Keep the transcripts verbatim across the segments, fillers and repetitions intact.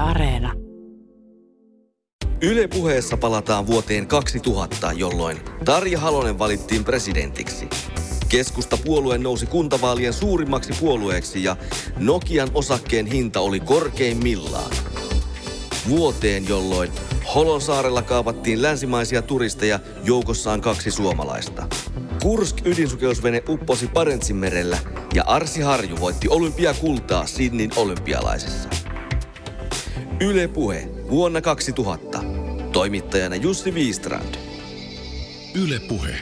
Areena. Yle Puheessa palataan vuoteen kaksituhatta, jolloin Tarja Halonen valittiin presidentiksi. Keskustapuolue nousi kuntavaalien suurimmaksi puolueeksi ja Nokian osakkeen hinta oli korkeimmillaan. Vuoteen, jolloin Holosaarella kaavattiin länsimaisia turisteja, joukossaan kaksi suomalaista. Kursk-ydinsukellusvene upposi Barentsinmerellä ja Arsi Harju voitti olympiakultaa Sydneyn olympialaisessa. Yle Puhe vuonna kaksituhatta. Toimittajana Jussi Viistrand. Yle Puhe.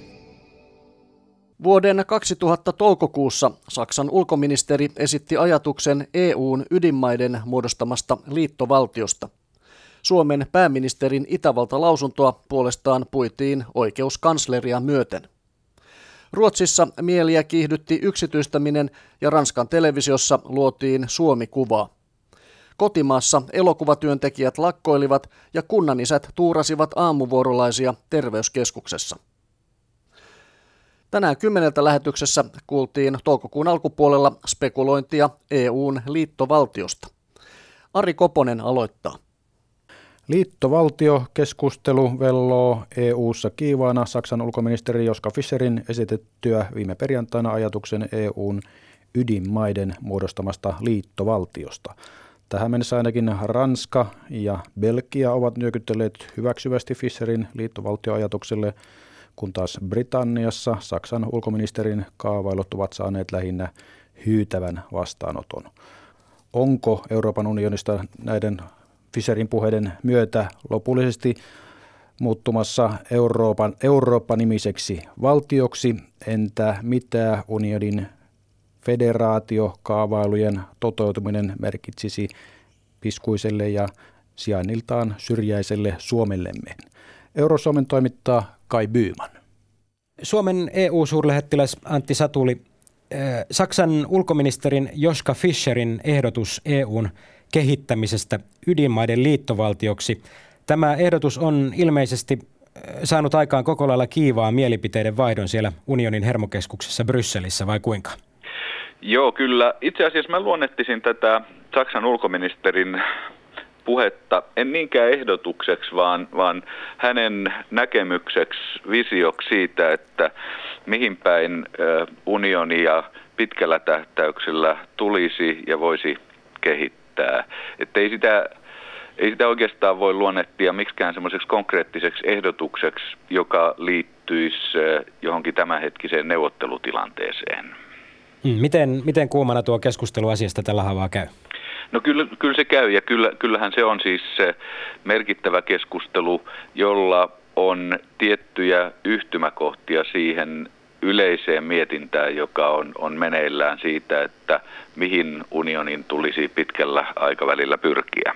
Vuoden kaksituhatta toukokuussa Saksan ulkoministeri esitti ajatuksen E U:n ydinmaiden muodostamasta liittovaltiosta. Suomen pääministerin Itävalta-lausuntoa puolestaan puitiin oikeuskansleria myöten. Ruotsissa mieliä kiihdytti yksityistäminen ja Ranskan televisiossa luotiin Suomi-kuvaa. Kotimaassa elokuvatyöntekijät lakkoilivat ja kunnanisät tuurasivat aamuvuorolaisia terveyskeskuksessa. Tänään kymmeneltä lähetyksessä kuultiin toukokuun alkupuolella spekulointia E U:n liittovaltiosta. Ari Koponen aloittaa. Liittovaltiokeskustelu velloo E U:ssa kiivaana Saksan ulkoministeri Joschka Fischerin esitettyä viime perjantaina ajatuksen E U:n ydinmaiden muodostamasta liittovaltiosta. Tähän mennessä ainakin Ranska ja Belgia ovat nyökytelleet hyväksyvästi Fischerin liittovaltioajatukselle, kun taas Britanniassa Saksan ulkoministerin kaavailut ovat saaneet lähinnä hyytävän vastaanoton. Onko Euroopan unionista näiden Fischerin puheiden myötä lopullisesti muuttumassa Euroopan, Eurooppa-nimiseksi valtioksi? Entä mitä unionin federaatiokaavailujen toteutuminen merkitsisi piskuiselle ja sijainniltaan syrjäiselle Suomellemme? Euro-Suomen toimittaa Kai Byyman. Suomen E U-suurlähettiläs Antti Satuli, Saksan ulkoministerin Joschka Fischerin ehdotus E U:n kehittämisestä ydinmaiden liittovaltioksi. Tämä ehdotus on ilmeisesti saanut aikaan koko lailla kiivaa mielipiteiden vaihdon siellä unionin hermokeskuksessa Brysselissä, vai kuinka? Joo, kyllä. Itse asiassa mä luonnehtisin tätä Saksan ulkoministerin puhetta en niinkään ehdotukseksi, vaan, vaan hänen näkemykseksi, visioksi siitä, että mihin päin unionia pitkällä tähtäyksellä tulisi ja voisi kehittää. Että ei sitä, ei sitä oikeastaan voi luonnehtia miksikään semmoiseksi konkreettiseksi ehdotukseksi, joka liittyisi johonkin tämänhetkiseen neuvottelutilanteeseen. Miten, miten kuumana tuo keskustelu asiasta tällä haavaa käy? No kyllä, kyllä se käy ja kyllä, kyllähän se on siis se merkittävä keskustelu, jolla on tiettyjä yhtymäkohtia siihen yleiseen mietintään, joka on, on meneillään siitä, että mihin unionin tulisi pitkällä aikavälillä pyrkiä.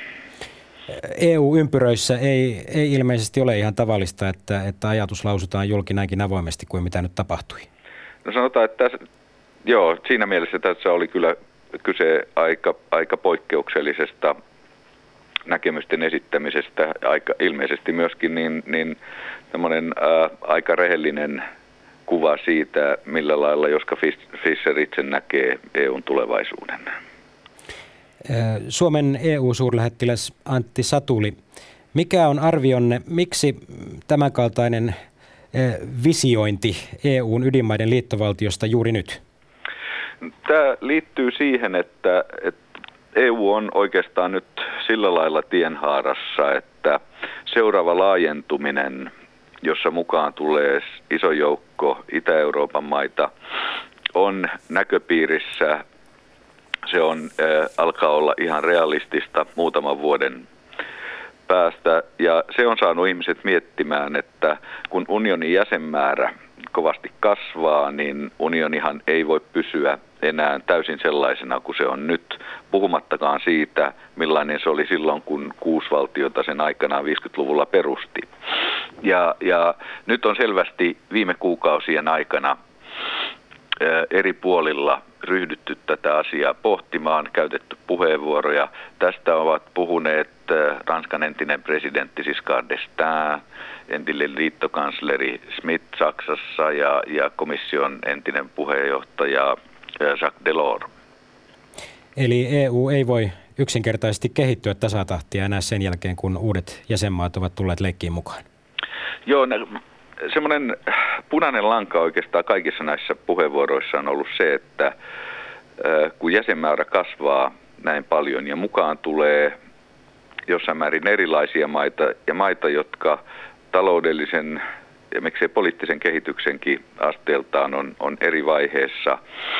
E U-ympyröissä ei, ei ilmeisesti ole ihan tavallista, että, että ajatus lausutaan julki näinkin avoimesti kuin mitä nyt tapahtui. No sanotaan, että tässä, joo, siinä mielessä tässä oli kyllä kyse aika, aika poikkeuksellisesta näkemysten esittämisestä, aika ilmeisesti myöskin niin, niin tämmöinen ää, aika rehellinen kuva siitä, millä lailla Joschka Fischer itse näkee E U:n tulevaisuuden. Suomen E U-suurlähettiläs Antti Satuli, mikä on arvionne, miksi tämänkaltainen visiointi E U:n ydinmaiden liittovaltiosta juuri nyt? Tämä liittyy siihen, että, että E U on oikeastaan nyt sillä lailla tienhaarassa, että seuraava laajentuminen, jossa mukaan tulee iso joukko Itä-Euroopan maita, on näköpiirissä. Se on, äh, alkaa olla ihan realistista muutaman vuoden päästä ja se on saanut ihmiset miettimään, että kun unionin jäsenmäärä kovasti kasvaa, niin unionihan ei voi pysyä enää täysin sellaisena kuin se on nyt, puhumattakaan siitä, millainen se oli silloin, kun kuusi valtiota sen aikanaan viisikymmentäluvulla perusti. Ja, ja nyt on selvästi viime kuukausien aikana eri puolilla ryhdytty tätä asiaa pohtimaan, käytetty puheenvuoroja. Tästä ovat puhuneet Ranskan entinen presidentti Giscard d'Estaing, entinen liittokansleri Schmidt Saksassa ja, ja komission entinen puheenjohtaja Jacques Delors. Eli E U ei voi yksinkertaisesti kehittyä tasatahtia enää sen jälkeen, kun uudet jäsenmaat ovat tulleet leikkiin mukaan? Joo, semmoinen punainen lanka oikeastaan kaikissa näissä puheenvuoroissa on ollut se, että kun jäsenmäärä kasvaa näin paljon ja mukaan tulee jossain määrin erilaisia maita ja maita, jotka taloudellisen ja miksei poliittisen kehityksenkin asteeltaan on, on eri vaiheessa,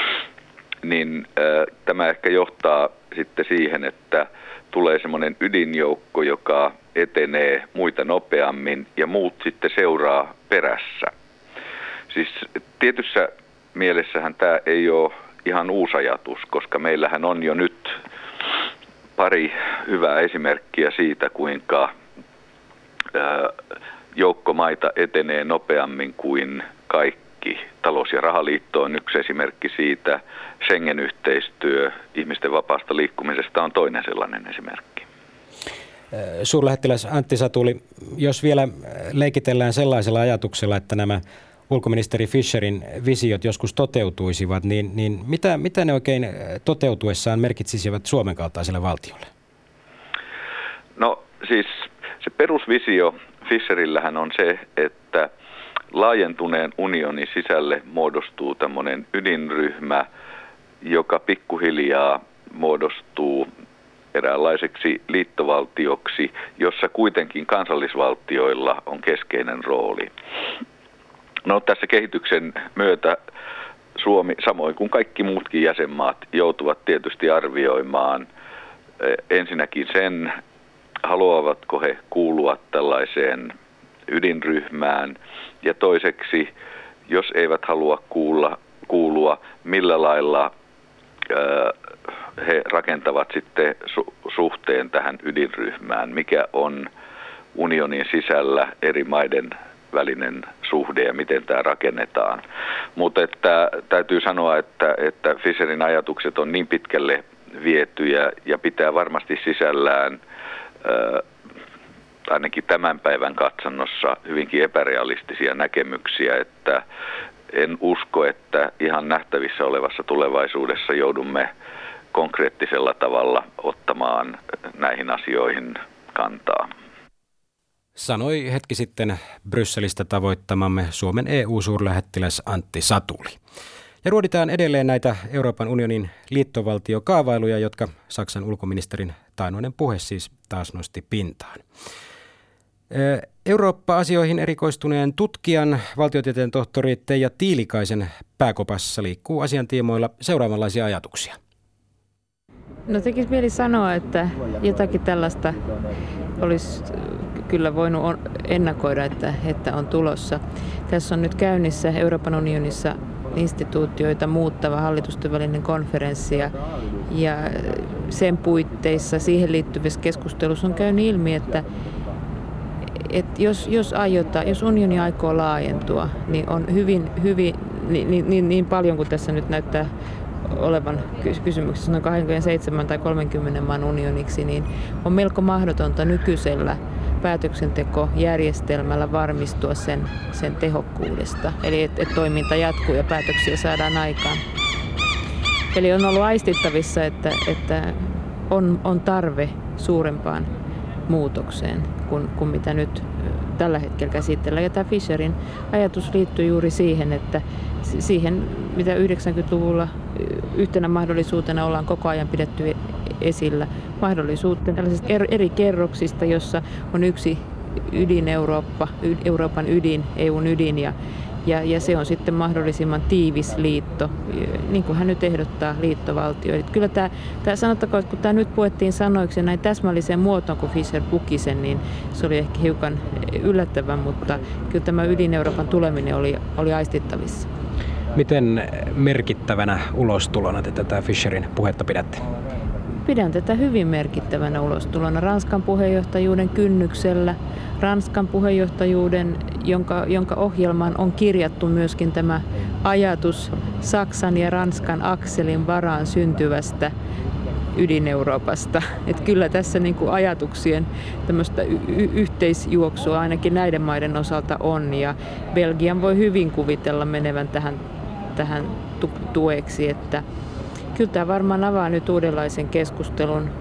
niin äh, tämä ehkä johtaa sitten siihen, että tulee semmoinen ydinjoukko, joka etenee muita nopeammin ja muut sitten seuraa perässä. Siis tietyssä mielessähän tämä ei ole ihan uusi ajatus, koska meillähän on jo nyt pari hyvää esimerkkiä siitä, kuinka äh, joukko maita etenee nopeammin kuin kaikki. Talous- ja rahaliitto on yksi esimerkki siitä. Schengen-yhteistyö ihmisten vapaasta liikkumisesta on toinen sellainen esimerkki. Suurlähettiläs Antti Satuli, jos vielä leikitellään sellaisella ajatuksella, että nämä ulkoministeri Fischerin visiot joskus toteutuisivat, niin, niin mitä, mitä ne oikein toteutuessaan merkitsisivät Suomen kaltaiselle valtiolle? No siis se perusvisio Fischerillähän on se, että laajentuneen unionin sisälle muodostuu tämmöinen ydinryhmä, joka pikkuhiljaa muodostuu eräänlaiseksi liittovaltioksi, jossa kuitenkin kansallisvaltioilla on keskeinen rooli. No tässä kehityksen myötä Suomi, samoin kuin kaikki muutkin jäsenmaat, joutuvat tietysti arvioimaan ensinnäkin sen, haluavatko he kuulua tällaiseen ydinryhmään, ja toiseksi, jos eivät halua kuulla, kuulua, millä lailla ää, he rakentavat sitten su- suhteen tähän ydinryhmään, mikä on unionin sisällä eri maiden välinen suhde ja miten tämä rakennetaan. Mutta että, täytyy sanoa, että, että Fischerin ajatukset on niin pitkälle vietyjä ja pitää varmasti sisällään Äh, ainakin tämän päivän katsannossa hyvinkin epärealistisia näkemyksiä, että en usko, että ihan nähtävissä olevassa tulevaisuudessa joudumme konkreettisella tavalla ottamaan näihin asioihin kantaa. Sanoi hetki sitten Brysselistä tavoittamamme Suomen E U-suurlähettiläs Antti Satuli. Ja ruoditaan edelleen näitä Euroopan unionin liittovaltiokaavailuja, jotka Saksan ulkoministerin taannoinen puhe siis taas nosti pintaan. Eurooppa-asioihin erikoistuneen tutkijan, valtiotieteen tohtori Teija Tiilikaisen pääkopassa liikkuu asiantiimoilla seuraavanlaisia ajatuksia. No tekisi mieli sanoa, että jotakin tällaista olisi kyllä voinut ennakoida, että, että on tulossa. Tässä on nyt käynnissä Euroopan unionissa instituutioita muuttava hallitusten välinen konferenssi ja, ja sen puitteissa siihen liittyvissä keskustelussa on käynyt ilmi, että, että jos, jos, aiota, jos unioni aikoo laajentua, niin on hyvin, hyvin niin, niin, niin paljon kuin tässä nyt näyttää olevan kysymyksessä noin kaksikymmentäseitsemän tai kolmekymmentä maan unioniksi, niin on melko mahdotonta nykyisellä päätöksentekojärjestelmällä varmistua sen, sen tehokkuudesta. Eli että et toiminta jatkuu ja päätöksiä saadaan aikaan. Eli on ollut aistittavissa, että, että on, on tarve suurempaan muutokseen kuin, kuin mitä nyt tällä hetkellä käsitellään. Ja tämä Fischerin ajatus liittyy juuri siihen, että siihen, mitä yhdeksänkymmentäluvulla yhtenä mahdollisuutena ollaan koko ajan pidetty esillä, mahdollisuuteen tällaisista eri kerroksista, jossa on yksi ydin-Eurooppa, Euroopan ydin, E U:n ydin, ja, ja, ja se on sitten mahdollisimman tiivis liitto, niin kuin hän nyt ehdottaa liittovaltio. Eli kyllä tämä, tämä sanottakoon, että kun tämä nyt puettiin sanoiksi näin täsmälliseen muotoon, kun Fischer puki sen, niin se oli ehkä hiukan yllättävän, mutta kyllä tämä ydin-Euroopan tuleminen oli, oli aistittavissa. Miten merkittävänä ulostulona te tätä Fischerin puhetta pidätte? Pidän tätä hyvin merkittävänä ulostulona Ranskan puheenjohtajuuden kynnyksellä. Ranskan puheenjohtajuuden, jonka, jonka ohjelmaan on kirjattu myöskin tämä ajatus Saksan ja Ranskan akselin varaan syntyvästä ydin-Euroopasta. Että kyllä tässä niin kuin ajatuksien tämmöistä y- y- yhteisjuoksua ainakin näiden maiden osalta on. Ja Belgian voi hyvin kuvitella menevän tähän, tähän tu- tueksi, että kyllä tämä varmaan avaa nyt uudenlaisen keskustelun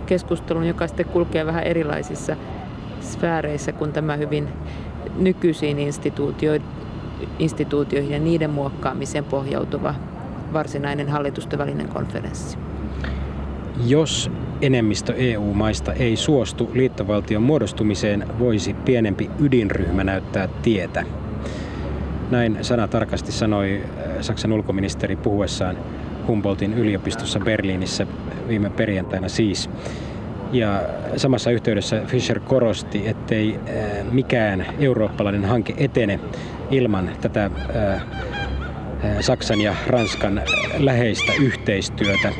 keskustelun, joka sitten kulkee vähän erilaisissa sfääreissä kuin tämä hyvin nykyisiin instituutioihin ja niiden muokkaamiseen pohjautuva varsinainen hallitusten välinen konferenssi. Jos enemmistö E U-maista ei suostu liittovaltion muodostumiseen, voisi pienempi ydinryhmä näyttää tietä. Näin sanatarkasti sanoi Saksan ulkoministeri puhuessaan Humboldtin yliopistossa Berliinissä viime perjantaina siis. Ja samassa yhteydessä Fischer korosti, ettei mikään eurooppalainen hanke etene ilman tätä Saksan ja Ranskan läheistä yhteistyötä.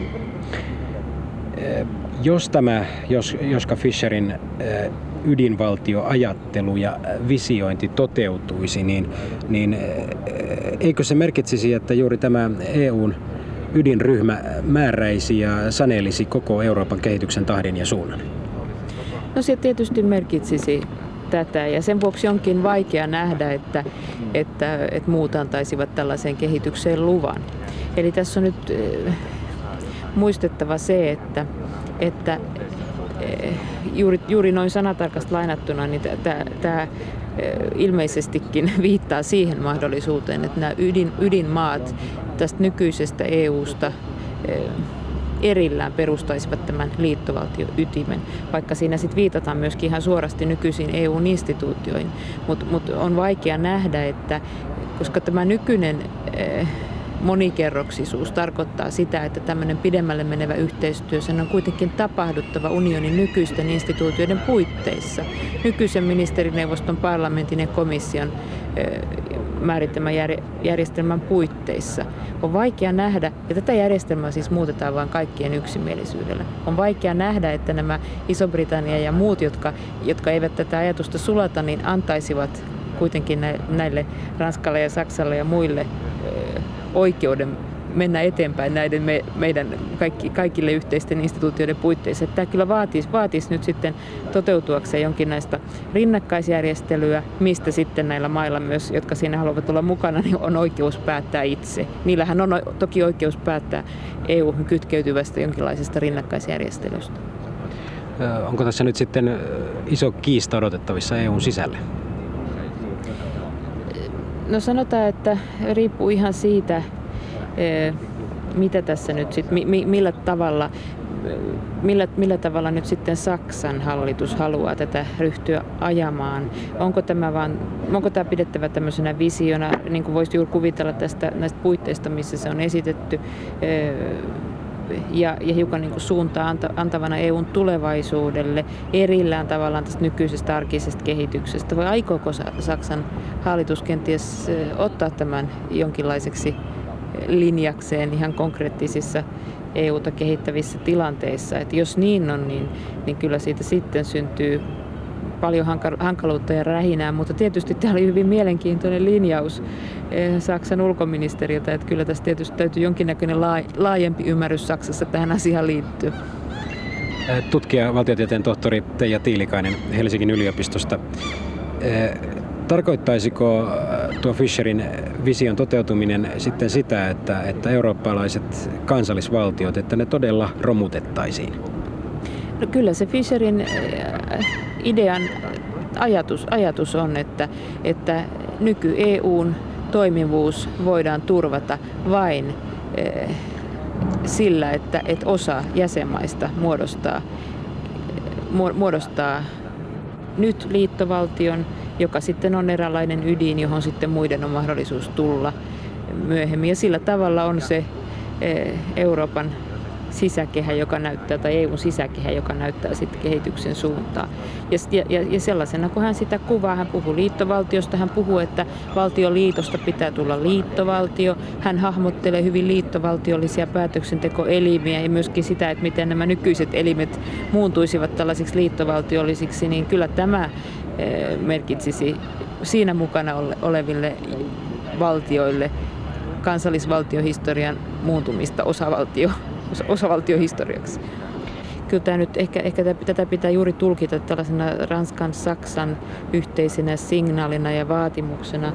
Jos tämä jos, Joschka Fischerin ydinvaltioajattelu ja visiointi toteutuisi, niin, niin eikö se merkitsisi, että juuri tämä E U:n ydinryhmä määräisi ja sanelisi koko Euroopan kehityksen tahdin ja suunnan? No se tietysti merkitsisi tätä ja sen vuoksi onkin vaikea nähdä, että, että, että muut antaisivat tällaiseen kehitykseen luvan. Eli tässä on nyt äh, muistettava se, että, että äh, juuri, juuri noin sanatarkasti lainattuna niin tämä ilmeisestikin viittaa siihen mahdollisuuteen, että nämä ydin, ydinmaat tästä nykyisestä E U:sta erillään perustaisivat tämän liittovaltioytimen, vaikka siinä sitten viitataan myöskin ihan suorasti nykyisiin E U-instituutioihin. Mutta mut on vaikea nähdä, että koska tämä nykyinen monikerroksisuus tarkoittaa sitä, että tämmöinen pidemmälle menevä yhteistyö sen on kuitenkin tapahduttava unionin nykyisten instituutioiden puitteissa, nykyisen ministerineuvoston, parlamentin ja komission määrittämän järjestelmän puitteissa. On vaikea nähdä, ja tätä järjestelmää siis muutetaan vain kaikkien yksimielisyydellä. On vaikea nähdä, että nämä Iso-Britannia ja muut, jotka, jotka eivät tätä ajatusta sulata, niin antaisivat kuitenkin näille Ranskalle ja Saksalle ja muille oikeuden mennä eteenpäin näiden me, meidän kaikki, kaikille yhteisten instituutioiden puitteissa. Tämä kyllä vaatisi, vaatisi nyt sitten toteutuakseen jonkinlaista rinnakkaisjärjestelyä, mistä sitten näillä mailla myös, jotka siinä haluavat olla mukana, niin on oikeus päättää itse. Niillähän on toki oikeus päättää E U:hun kytkeytyvästä jonkinlaisesta rinnakkaisjärjestelystä. Onko tässä nyt sitten iso kiista odotettavissa E U:n sisälle? No sanotaan, että riippuu ihan siitä, mitä tässä nyt sit, millä tavalla, millä, millä tavalla nyt sitten Saksan hallitus haluaa tätä ryhtyä ajamaan. Onko tämä, vaan, onko tämä pidettävä tämmöisenä visiona, niin kuin voisi juuri kuvitella tästä, näistä puitteista, missä se on esitetty, ja, ja hiukan niin kuin suuntaa antavana E U:n tulevaisuudelle erillään tavallaan tästä nykyisestä arkisesta kehityksestä. Vai aikooko Saksan hallitus kenties ottaa tämän jonkinlaiseksi linjakseen ihan konkreettisissa E U:ta kehittävissä tilanteissa? Että jos niin on, niin, niin kyllä siitä sitten syntyy paljon hankaluutta ja rähinää, mutta tietysti tämä oli hyvin mielenkiintoinen linjaus Saksan ulkoministeriltä, että kyllä tässä tietysti täytyy jonkinnäköinen laajempi ymmärrys Saksassa tähän asiaan liittyy. Tutkija, valtiotieteen tohtori Teija Tiilikainen Helsingin yliopistosta. Tarkoittaisiko tuo Fischerin vision toteutuminen sitten sitä, että, että eurooppalaiset kansallisvaltiot, että ne todella romutettaisiin? No kyllä se Fischerin idean ajatus, ajatus on, että, että nyky-E U:n toimivuus voidaan turvata vain eh, sillä, että, että osa jäsenmaista muodostaa, muodostaa nyt liittovaltion, joka sitten on eräänlainen ydin, johon sitten muiden on mahdollisuus tulla myöhemmin. Ja sillä tavalla on se eh, Euroopan sisäkehä, joka näyttää, tai E U:n sisäkehä, joka näyttää sitten kehityksen suuntaa. Ja, ja, ja sellaisena, kun hän sitä kuvaa, hän puhuu liittovaltiosta, hän puhuu, että valtioliitosta pitää tulla liittovaltio. Hän hahmottelee hyvin liittovaltiollisia päätöksentekoelimiä ja myöskin sitä, että miten nämä nykyiset elimet muuntuisivat tällaisiksi liittovaltiollisiksi, niin kyllä tämä merkitsisi siinä mukana oleville valtioille kansallisvaltiohistorian muuntumista osavaltio, osavaltiohistoriaksi. Kyllä tämä nyt ehkä, ehkä tätä pitää juuri tulkita tällaisena Ranskan-Saksan yhteisenä signaalina ja vaatimuksena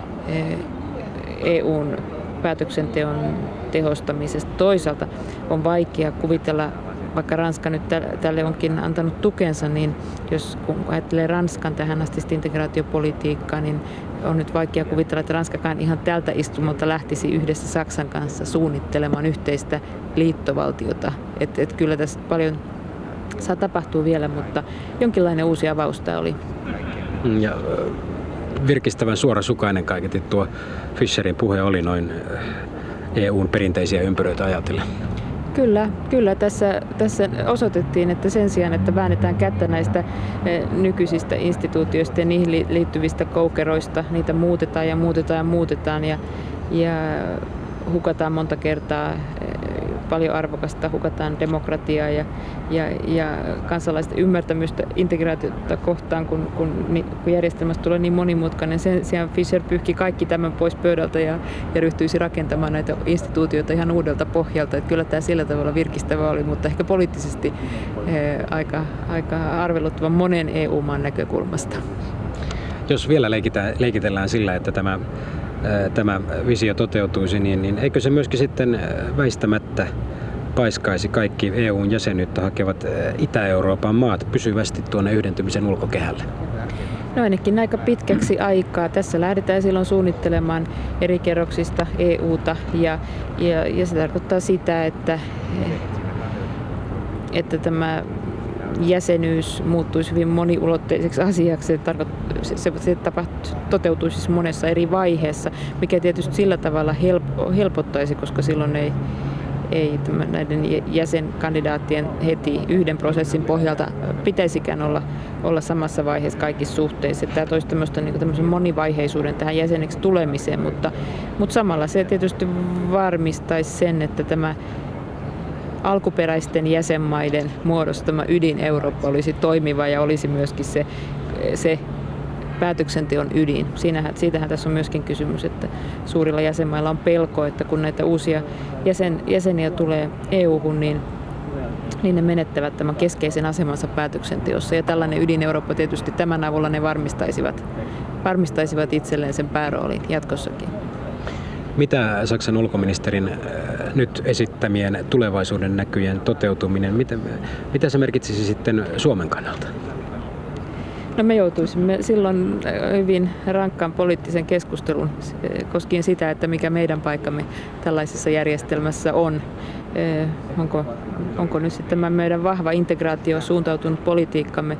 E U:n päätöksenteon tehostamisesta. Toisaalta on vaikea kuvitella vaikka Ranska nyt tälle onkin antanut tukensa, niin jos kun ajattelee Ranskan tähän asti integraatiopolitiikkaa, niin on nyt vaikea kuvitella, että Ranskakaan ihan tältä istumalta lähtisi yhdessä Saksan kanssa suunnittelemaan yhteistä liittovaltiota. Että et kyllä tässä paljon saa tapahtua vielä, mutta jonkinlainen uusi avaus tämä oli. Ja virkistävän suorasukainen kaiketi tuo Fischerin puhe oli noin E U:n perinteisiä ympyröitä ajatellen. Kyllä, kyllä tässä, tässä osoitettiin, että sen sijaan, että väännetään kättä näistä nykyisistä instituutioista ja niihin liittyvistä koukeroista, niitä muutetaan ja muutetaan ja muutetaan ja, ja hukataan monta kertaa paljon arvokasta, hukataan demokratiaa ja, ja, ja kansalaisten ymmärtämystä integraatiota kohtaan, kun, kun, kun järjestelmästä tulee niin monimutkainen. Sen sijaan Fischer pyyhki kaikki tämän pois pöydältä ja, ja ryhtyisi rakentamaan näitä instituutioita ihan uudelta pohjalta. Että kyllä tämä sillä tavalla virkistävä oli, mutta ehkä poliittisesti eh, aika, aika arveluttava monen E U-maan näkökulmasta. Jos vielä leikitään, leikitellään sillä, että tämä tämä visio toteutuisi, niin, niin eikö se myöskin sitten väistämättä paiskaisi kaikki E U:n jäsenyyttä hakevat Itä-Euroopan maat pysyvästi tuonne yhdentymisen ulkokehälle? No ainakin aika pitkäksi aikaa. Tässä lähdetään silloin suunnittelemaan eri kerroksista E U:ta ja, ja, ja se tarkoittaa sitä, että, että tämä jäsenyys muuttuisi hyvin moniulotteiseksi asiaksi. Se, se, se tapahtu, toteutuisi siis monessa eri vaiheessa, mikä tietysti sillä tavalla help, helpottaisi, koska silloin ei, ei näiden jäsenkandidaattien heti yhden prosessin pohjalta pitäisikään olla, olla samassa vaiheessa kaikissa suhteissa. Tämä toisi tämmöistä, niin tämmöisen monivaiheisuuden tähän jäseneksi tulemiseen, mutta, mutta samalla se tietysti varmistaisi sen, että tämä alkuperäisten jäsenmaiden muodostama ydin-Eurooppa olisi toimiva ja olisi myöskin se, se päätöksenteon ydin. Siinähän, siitähän tässä on myöskin kysymys, että suurilla jäsenmailla on pelko, että kun näitä uusia jäsen, jäseniä tulee E U:hun, niin, niin ne menettävät tämän keskeisen asemansa päätöksenteossa. Ja tällainen ydin-Eurooppa tietysti tämän avulla ne varmistaisivat, varmistaisivat itselleen sen pääroolin jatkossakin. Mitä Saksan ulkoministerin nyt esittämien tulevaisuuden näkyjen toteutuminen, mitä, mitä se merkitsisi sitten Suomen kannalta? No me joutuisimme silloin hyvin rankkaan poliittisen keskustelun koskien sitä, että mikä meidän paikkamme tällaisessa järjestelmässä on. Onko, onko nyt sitten tämä meidän vahva integraatio suuntautunut politiikkamme,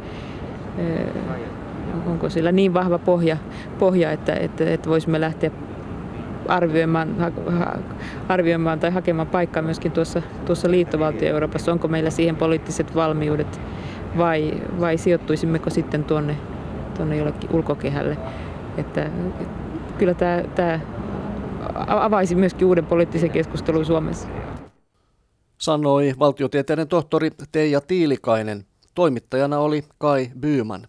onko sillä niin vahva pohja, pohja että, että, että voisimme lähteä arvioimaan, arvioimaan tai hakemaan paikkaa myöskin tuossa, tuossa liittovaltio-Euroopassa. Onko meillä siihen poliittiset valmiudet vai, vai sijoittuisimmeko sitten tuonne, tuonne jollekin ulkokehälle? Että, kyllä tämä, tämä avaisi myöskin uuden poliittisen keskustelun Suomessa. Sanoi valtiotieteiden tohtori Teija Tiilikainen. Toimittajana oli Kai Byman.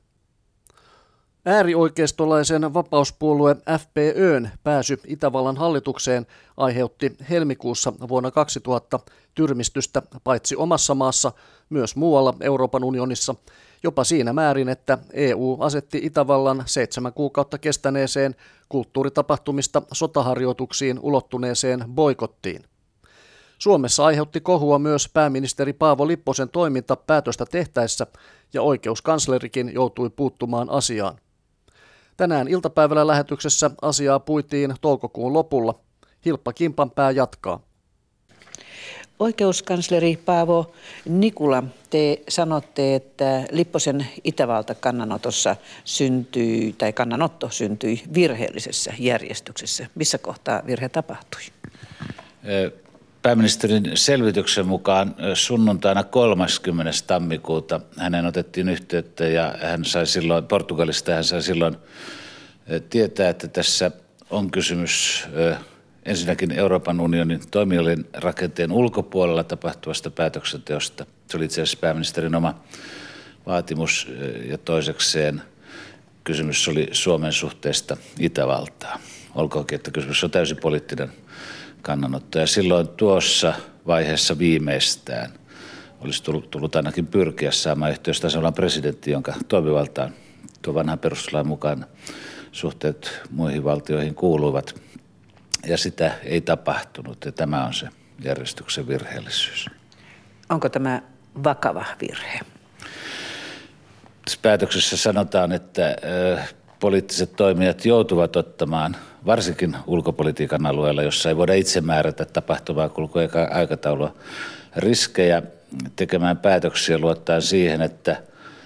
Äärioikeistolaisen vapauspuolue F P Ö:n pääsy Itävallan hallitukseen aiheutti helmikuussa vuonna kaksituhatta tyrmistystä paitsi omassa maassa, myös muualla Euroopan unionissa, jopa siinä määrin, että E U asetti Itävallan seitsemän kuukautta kestäneeseen kulttuuritapahtumista sotaharjoituksiin ulottuneeseen boikottiin. Suomessa aiheutti kohua myös pääministeri Paavo Lipposen toiminta päätöstä tehtäessä ja oikeuskanslerikin joutui puuttumaan asiaan. Tänään iltapäivällä lähetyksessä asiaa puitiin toukokuun lopulla. Hilppa Kimpanpää jatkaa. Oikeuskansleri Paavo Nikula, te sanotte, että Lipposen Itävalta-kannanotossa syntyi, tai kannanotto syntyi virheellisessä järjestyksessä. Missä kohtaa virhe tapahtui? Pääministerin selvityksen mukaan sunnuntaina kolmaskymmenes tammikuuta hänen otettiin yhteyttä ja hän sai silloin, Portugalista hän sai silloin tietää, että tässä on kysymys ensinnäkin Euroopan unionin toimijoiden rakenteen ulkopuolella tapahtuvasta päätöksenteosta. Se oli itse asiassa pääministerin oma vaatimus ja toisekseen kysymys oli Suomen suhteesta Itävaltaan. Olkoonkin, että kysymys on täysin poliittinen kannanotto. Ja silloin tuossa vaiheessa viimeistään olisi tullut, tullut ainakin pyrkiä saamaan yhteystasolla presidentti, jonka toimivaltaan tuo vanhan perustuslain mukaan suhteet muihin valtioihin kuuluvat. Ja sitä ei tapahtunut ja tämä on se järjestyksen virheellisyys. Onko tämä vakava virhe? Tässä päätöksessä sanotaan, että poliittiset toimijat joutuvat ottamaan varsinkin ulkopolitiikan alueella, jossa ei voida itse määrätä tapahtumaa kulkua eikä aikataulua, riskejä tekemään päätöksiä luottaen siihen, että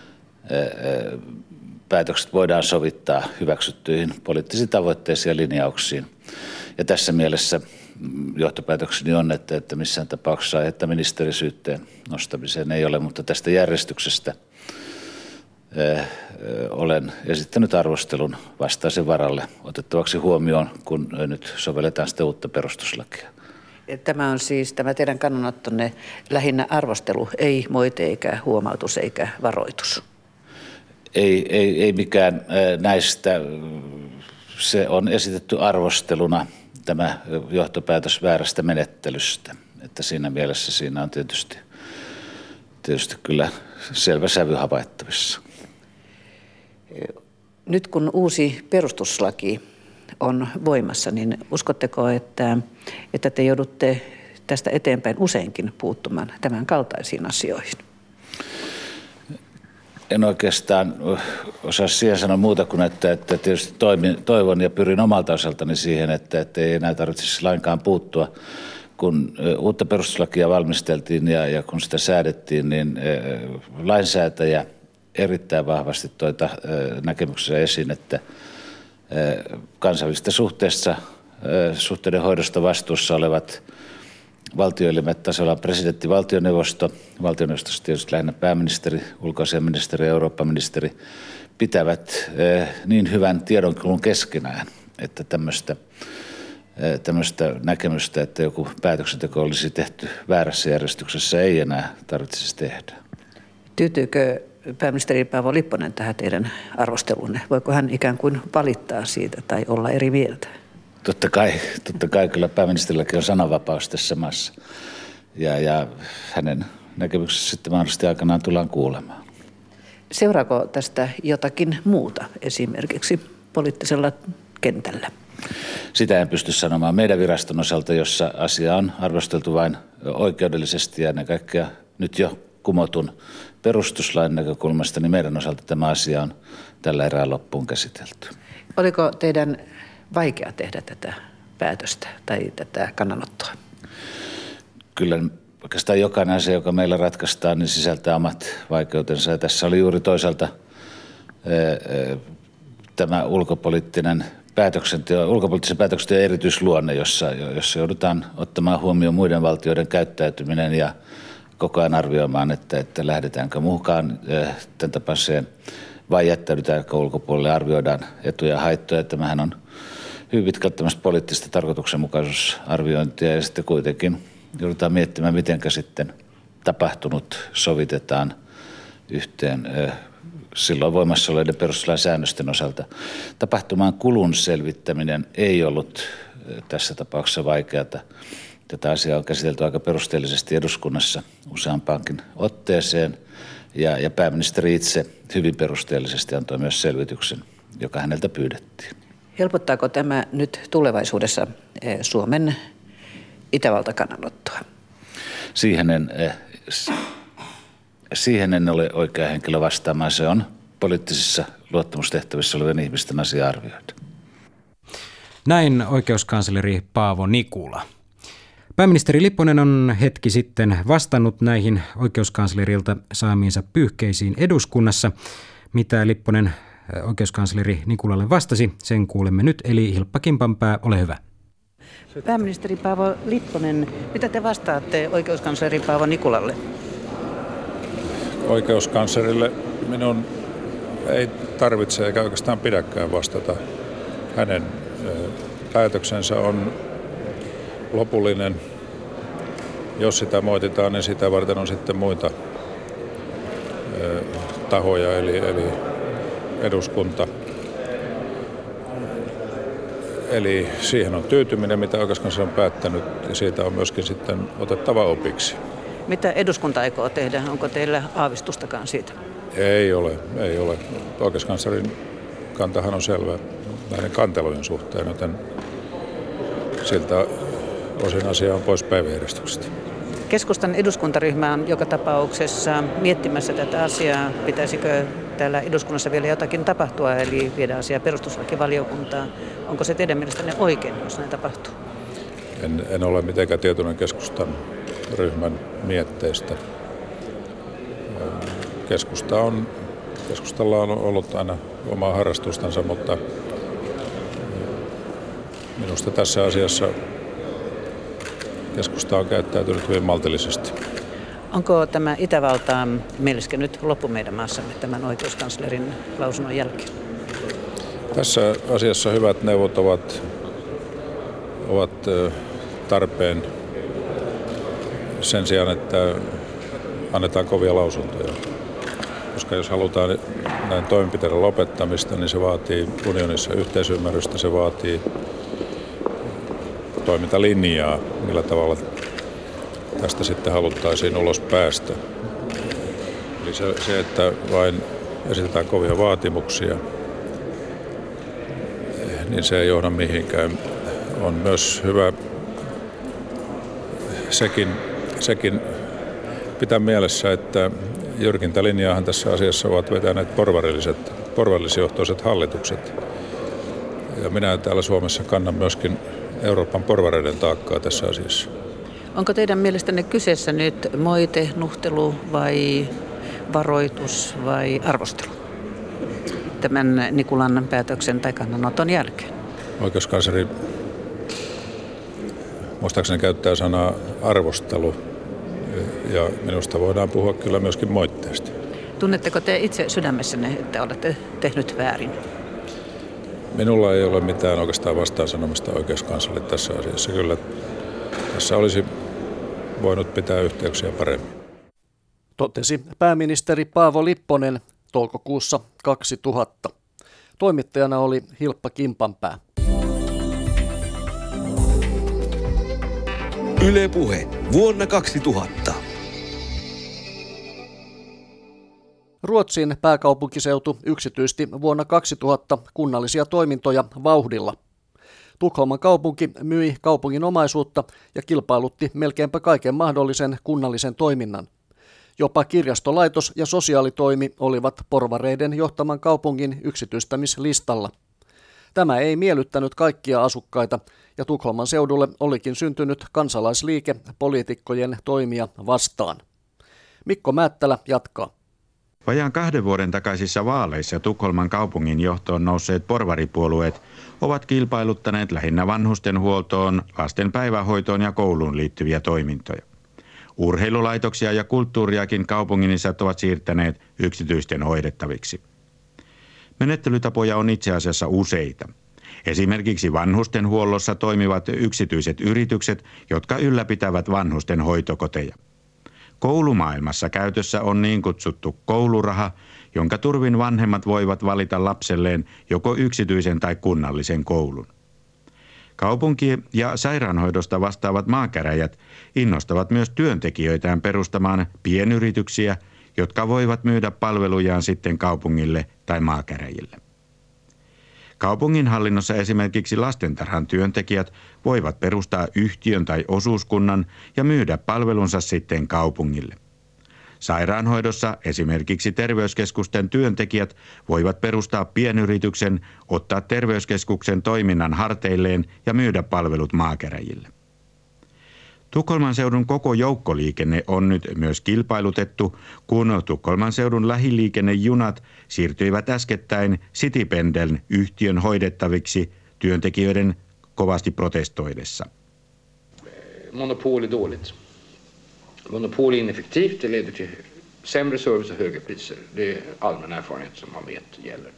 päätökset voidaan sovittaa hyväksyttyihin poliittisiin tavoitteisiin ja linjauksiin. Ja tässä mielessä johtopäätökseni on, että, että missään tapauksessa että ministerisyytteen nostamiseen ei ole, mutta tästä järjestyksestä eh, olen esittänyt arvostelun vastaisen varalle otettavaksi huomioon, kun nyt sovelletaan sitä uutta perustuslakia. Tämä on siis tämä teidän kannanottonne lähinnä arvostelu, ei moite eikä huomautus eikä varoitus. Ei, ei, ei mikään näistä. Se on esitetty arvosteluna tämä johtopäätös väärästä menettelystä. Että siinä mielessä siinä on tietysti, tietysti kyllä selvä sävy havaittavissa. Nyt kun uusi perustuslaki on voimassa, niin uskotteko, että, että te joudutte tästä eteenpäin useinkin puuttumaan tämän kaltaisiin asioihin? En oikeastaan osaa siihen sanoa muuta kuin, että, että tietysti toimin, toivon ja pyrin omalta osaltani siihen, että, että ei enää tarvitsisi lainkaan puuttua. Kun uutta perustuslakia valmisteltiin ja, ja kun sitä säädettiin, niin lainsäätäjä erittäin vahvasti toita näkemyksessä esiin, että kansainvälisistä suhteista, suhteiden hoidosta vastuussa olevat valtioelimet tasolla presidentti, valtioneuvosto, valtioneuvostossa tietysti lähinnä pääministeri, ulkoasiaministeri ja eurooppaministeri pitävät niin hyvän tiedonkulun keskenään, että tämmöistä, tämmöistä näkemystä, että joku päätöksenteko olisi tehty väärässä järjestyksessä, ei enää tarvitsisi tehdä. Tyytyykö pääministeri Paavo Lipponen tähän teidän arvostelunne? Voiko hän ikään kuin valittaa siitä tai olla eri mieltä? Totta kai, totta kai kyllä pääministerilläkin on sananvapaus tässä maassa ja, ja hänen näkemyksensä sitten mahdollisesti aikanaan tullaan kuulemaan. Seuraako tästä jotakin muuta esimerkiksi poliittisella kentällä? Sitä en pysty sanomaan meidän viraston osalta, jossa asia on arvosteltu vain oikeudellisesti ja ennen kaikkea nyt jo kumotun perustuslain näkökulmasta, niin meidän osalta tämä asia on tällä erää loppuun käsitelty. Oliko teidän vaikea tehdä tätä päätöstä tai tätä kannanottoa? Kyllä oikeastaan jokainen asia, joka meillä ratkaistaan, niin sisältää omat vaikeutensa. Ja tässä oli juuri toisaalta ää, tämä ulkopoliittinen päätöksenteo, ulkopoliittisen päätöksenteon erityisluonne, jossa, jossa joudutaan ottamaan huomioon muiden valtioiden käyttäytyminen ja koko ajan arvioimaan, että, että lähdetäänkö mukaan ää, tämän tapaiseen vai jättäydytäänkö ulkopuolelle, arvioidaan etuja ja haittoja. Tämähän on hyvin pitkälti tämmöistä poliittista tarkoituksenmukaisuusarviointia ja sitten kuitenkin joudutaan miettimään, miten sitten tapahtunut sovitetaan yhteen silloin voimassa oleiden perustuslain säännösten osalta. Tapahtumaan kulun selvittäminen ei ollut tässä tapauksessa vaikeata. Tätä asiaa on käsitelty aika perusteellisesti eduskunnassa useampaankin otteeseen ja, ja pääministeri itse hyvin perusteellisesti antoi myös selvityksen, joka häneltä pyydettiin. Helpottaako tämä nyt tulevaisuudessa Suomen Itävalta-kannanottoa? Siihen en, siihen en ole oikea henkilö vastaamaan. Se on poliittisissa luottamustehtävissä olevien ihmisten asia arvioida. Näin oikeuskansleri Paavo Nikula. Pääministeri Lipponen on hetki sitten vastannut näihin oikeuskanslerilta saamiinsa pyyhkeisiin eduskunnassa. Mitä Lipponen oikeuskansleri Nikulalle vastasi, sen kuulemme nyt, eli Hilppa Kimpanpää, ole hyvä. Pääministeri Paavo Lipponen, mitä te vastaatte oikeuskansleri Paavo Nikulalle? Oikeuskanslerille minun ei tarvitse eikä oikeastaan pidäkään vastata. Hänen päätöksensä on lopullinen. Jos sitä moititaan, niin sitä varten on sitten muita tahoja, eli, eli eduskunta. Eli siihen on tyytyminen, mitä oikeuskansleri on päättänyt, ja siitä on myöskin sitten otettava opiksi. Mitä eduskunta aikoo tehdä? Onko teillä aavistustakaan siitä? Ei ole, ei ole. Oikeuskanslerin kantahan on selvä näiden kantelujen suhteen, joten siltä osin asia on pois päiväjärjestyksestä. Keskustan eduskuntaryhmä on joka tapauksessa miettimässä tätä asiaa. Pitäisikö täällä eduskunnassa vielä jotakin tapahtua, eli viedä asiaa perustuslakivaliokuntaan. Onko se teidän mielestänne oikein, jos näin tapahtuu? En, en ole mitenkään tietoinen keskustan ryhmän mietteistä. Keskusta on, keskustalla on ollut aina omaa harrastustansa, mutta minusta tässä asiassa keskusta on käyttäytynyt hyvin maltillisesti. Onko tämä Itävalta melkein nyt loppu meidän maassamme tämän oikeuskanslerin lausunnon jälkeen? Tässä asiassa hyvät neuvot ovat, ovat tarpeen sen sijaan, että annetaan kovia lausuntoja. Koska jos halutaan näin toimenpiteiden lopettamista, niin se vaatii unionissa yhteisymmärrystä, se vaatii toimintalinjaa, millä tavalla tästä sitten haluttaisiin ulos päästä. Eli se, se että vain esitetään kovia vaatimuksia, niin se ei johda mihinkään. On myös hyvä sekin, sekin pitää mielessä, että jyrkintä linjaahan tässä asiassa ovat vetäneet porvarilliset, porvarillisjohtoiset hallitukset. Ja minä täällä Suomessa kannan myöskin Euroopan porvareiden taakkaa tässä asiassa. Onko teidän mielestänne kyseessä nyt moite, nuhtelu vai varoitus vai arvostelu tämän Nikulan päätöksen tai kannanoton jälkeen? Oikeuskansleri muistaakseni käyttää sanaa arvostelu ja minusta voidaan puhua kyllä myöskin moitteesta. Tunnetteko te itse sydämessänne, että olette tehnyt väärin? Minulla ei ole mitään oikeastaan vastaansanomista oikeuskanslerille tässä asiassa. Kyllä tässä olisi voinut pitää yhteyksiä paremmin. Totesi pääministeri Paavo Lipponen toukokuussa kaksituhatta. Toimittajana oli Hilppa Kimpanpää. Yle Puhe vuonna kaksituhatta. Ruotsin pääkaupunkiseutu yksityisti vuonna kaksituhatta kunnallisia toimintoja vauhdilla. Tukholman kaupunki myi kaupungin omaisuutta ja kilpailutti melkeinpä kaiken mahdollisen kunnallisen toiminnan. Jopa kirjastolaitos ja sosiaalitoimi olivat porvareiden johtaman kaupungin yksityistämislistalla. Tämä ei miellyttänyt kaikkia asukkaita ja Tukholman seudulle olikin syntynyt kansalaisliike poliitikkojen toimia vastaan. Mikko Määttälä jatkaa. Vajaan kahden vuoden takaisissa vaaleissa Tukholman kaupungin johtoon nousseet porvaripuolueet ovat kilpailuttaneet lähinnä vanhustenhuoltoon, lasten päivähoitoon ja kouluun liittyviä toimintoja. Urheilulaitoksia ja kulttuuriakin kaupungin isät ovat siirtäneet yksityisten hoidettaviksi. Menettelytapoja on itse asiassa useita. Esimerkiksi vanhustenhuollossa toimivat yksityiset yritykset, jotka ylläpitävät vanhusten hoitokoteja. Koulumaailmassa käytössä on niin kutsuttu kouluraha, jonka turvin vanhemmat voivat valita lapselleen joko yksityisen tai kunnallisen koulun. Kaupunki- ja sairaanhoidosta vastaavat maakäräjät innostavat myös työntekijöitään perustamaan pienyrityksiä, jotka voivat myydä palvelujaan sitten kaupungille tai maakäräjille. Kaupunginhallinnossa esimerkiksi lastentarhan työntekijät voivat perustaa yhtiön tai osuuskunnan ja myydä palvelunsa sitten kaupungille. Sairaanhoidossa esimerkiksi terveyskeskusten työntekijät voivat perustaa pienyrityksen, ottaa terveyskeskuksen toiminnan harteilleen ja myydä palvelut maakäräjille. Tukholman seudun koko joukkoliikenne on nyt myös kilpailutettu, kun Tukholman seudun lähiliikennejunat siirtyivät äskettäin Citypendeln yhtiön hoidettaviksi työntekijöiden kovasti protestoidessa. Monopol är dåligt. Monopol är ineffektivt, det leder till sämre service och högre priser. Det är allmän erfarenhet som man vet gäller.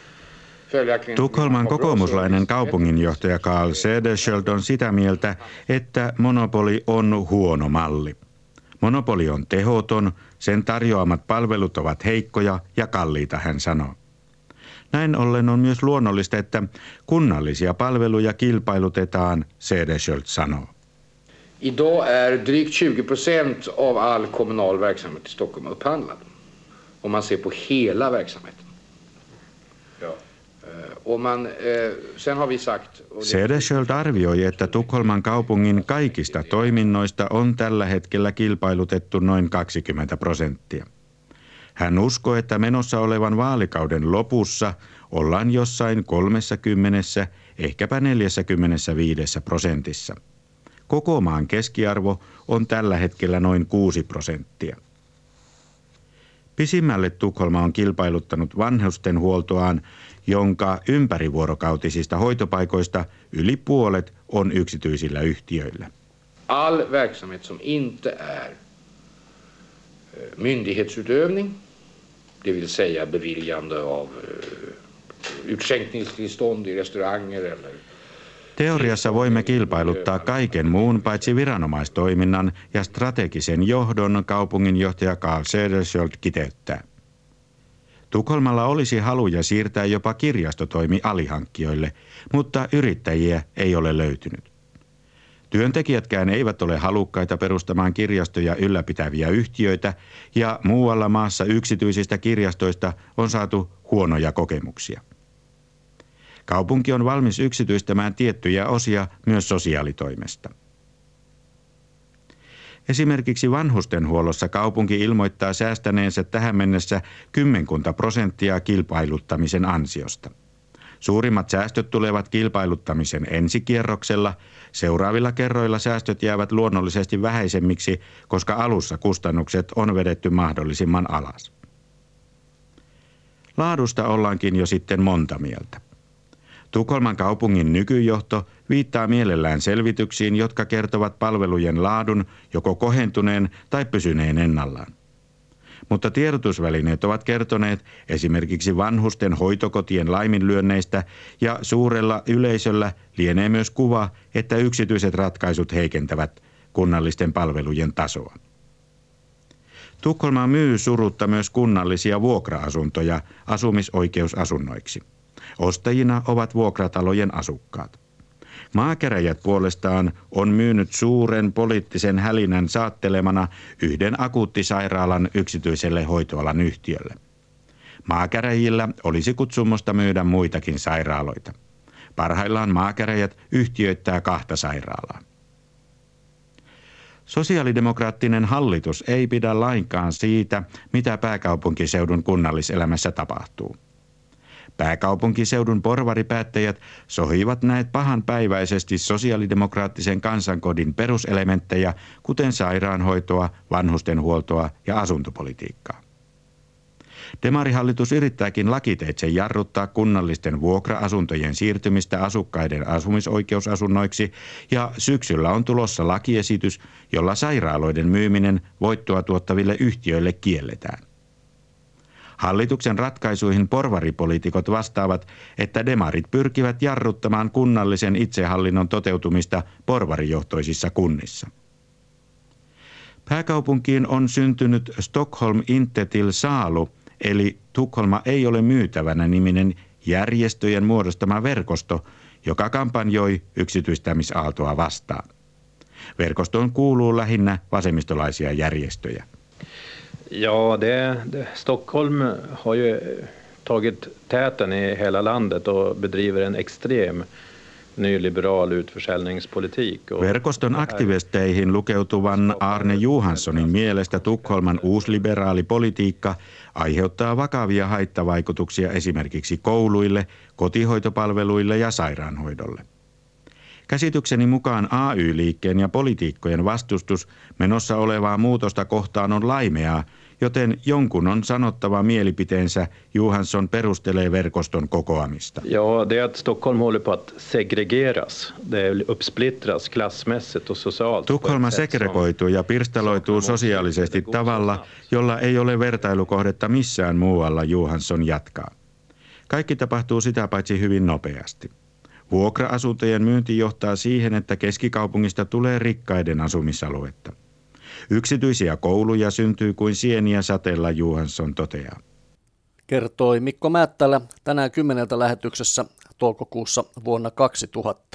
Tukholman kokoomuslainen kaupunginjohtaja Carl Cederschiöld on sitä mieltä, että monopoli on huono malli. Monopoli on tehoton, sen tarjoamat palvelut ovat heikkoja ja kalliita, hän sanoo. Näin ollen on myös luonnollista, että kunnallisia palveluja kilpailutetaan, Cederschiöld sanoo. Idag är drygt tjugo procent av all kommunal verksamhet i Stockholm upphandlad. Om man ser på hela verksamheten. Ja. Cederschiöld arvioi, että Tukholman kaupungin kaikista toiminnoista on tällä hetkellä kilpailutettu noin kaksikymmentä prosenttia. Hän uskoo, että menossa olevan vaalikauden lopussa ollaan jossain kolmekymmentä, ehkäpä neljäkymmentäviisi prosentissa. Koko maan keskiarvo on tällä hetkellä noin kuusi prosenttia. Pisimmälle Tukholma on kilpailuttanut vanhustenhuoltoaan, jonka ympärivuorokautisista hoitopaikoista yli puolet on yksityisillä yhtiöillä. All verksamhet som inte är myndighetsutövning, det vill säga beviljande av utskänkningstillstånd i restauranger eller Teoriassa voimme kilpailuttaa kaiken muun paitsi viranomaistoiminnan ja strategisen johdon, kaupunginjohtaja Carl Cederschiöld kiteyttää. Tukholmalla olisi haluja siirtää jopa kirjastotoimi alihankkijoille, mutta yrittäjiä ei ole löytynyt. Työntekijätkään eivät ole halukkaita perustamaan kirjastoja ylläpitäviä yhtiöitä ja muualla maassa yksityisistä kirjastoista on saatu huonoja kokemuksia. Kaupunki on valmis yksityistämään tiettyjä osia myös sosiaalitoimesta. Esimerkiksi vanhustenhuollossa kaupunki ilmoittaa säästäneensä tähän mennessä kymmenkunta prosenttia kilpailuttamisen ansiosta. Suurimmat säästöt tulevat kilpailuttamisen ensikierroksella. Seuraavilla kerroilla säästöt jäävät luonnollisesti vähäisemmiksi, koska alussa kustannukset on vedetty mahdollisimman alas. Laadusta ollaankin jo sitten monta mieltä. Tukholman kaupungin nykyjohto viittaa mielellään selvityksiin, jotka kertovat palvelujen laadun joko kohentuneen tai pysyneen ennallaan. Mutta tiedotusvälineet ovat kertoneet esimerkiksi vanhusten hoitokotien laiminlyönneistä ja suurella yleisöllä lienee myös kuva, että yksityiset ratkaisut heikentävät kunnallisten palvelujen tasoa. Tukholma myy surutta myös kunnallisia vuokra-asuntoja asumisoikeusasunnoiksi. Ostajina ovat vuokratalojen asukkaat. Maakäräjät puolestaan on myynyt suuren poliittisen hälinän saattelemana yhden akuuttisairaalan yksityiselle hoitoalan yhtiölle. Maakäräjillä olisi kutsumusta myydä muitakin sairaaloita. Parhaillaan maakäräjät yhtiöittää kahta sairaalaa. Sosiaalidemokraattinen hallitus ei pidä lainkaan siitä, mitä pääkaupunkiseudun kunnalliselämässä tapahtuu. Pääkaupunkiseudun porvaripäättäjät sohivat näet pahanpäiväisesti sosiaalidemokraattisen kansankodin peruselementtejä, kuten sairaanhoitoa, vanhustenhuoltoa ja asuntopolitiikkaa. Demarihallitus yrittääkin lakiteitse jarruttaa kunnallisten vuokra-asuntojen siirtymistä asukkaiden asumisoikeusasunnoiksi ja syksyllä on tulossa lakiesitys, jolla sairaaloiden myyminen voittoa tuottaville yhtiöille kielletään. Hallituksen ratkaisuihin porvaripoliitikot vastaavat, että demarit pyrkivät jarruttamaan kunnallisen itsehallinnon toteutumista porvarijohtoisissa kunnissa. Pääkaupunkiin on syntynyt Stockholm inte till salu, eli Tukholma ei ole myytävänä -niminen järjestöjen muodostama verkosto, joka kampanjoi yksityistämisaaltoa vastaan. Verkostoon kuuluu lähinnä vasemmistolaisia järjestöjä. Ja, det, det, Stockholm har ju tagit täten i hela landet och bedriver en extrem nyliberal utförsäljningspolitik. Verkoston aktivisteihin lukeutuvan Arne Johanssonin mielestä Tukholman uusliberaali politiikka aiheuttaa vakavia haittavaikutuksia esimerkiksi kouluille, kotihoitopalveluille ja sairaanhoidolle. Käsitykseni mukaan A Y-liikkeen ja politiikkojen vastustus menossa olevaa muutosta kohtaan on laimeaa, joten jonkun on sanottava mielipiteensä, Johansson perustelee verkoston kokoamista. Ja, det är att Stockholm håller på att segregeras. Det uppsplittras klassmässigt och socialt. Tukholma segregoituu ja pirstaloituu sosiaalisesti tavalla, jolla ei ole vertailukohdetta missään muualla, Johansson jatkaa. Kaikki tapahtuu sitä paitsi hyvin nopeasti. Vuokra-asuntojen myynti johtaa siihen, että keskikaupungista tulee rikkaiden asumisaluetta. Yksityisiä kouluja syntyy kuin sieniä sateella, Johansson toteaa. Kertoi Mikko Määttälä tänään kymmeneltä lähetyksessä toukokuussa vuonna kaksituhatta.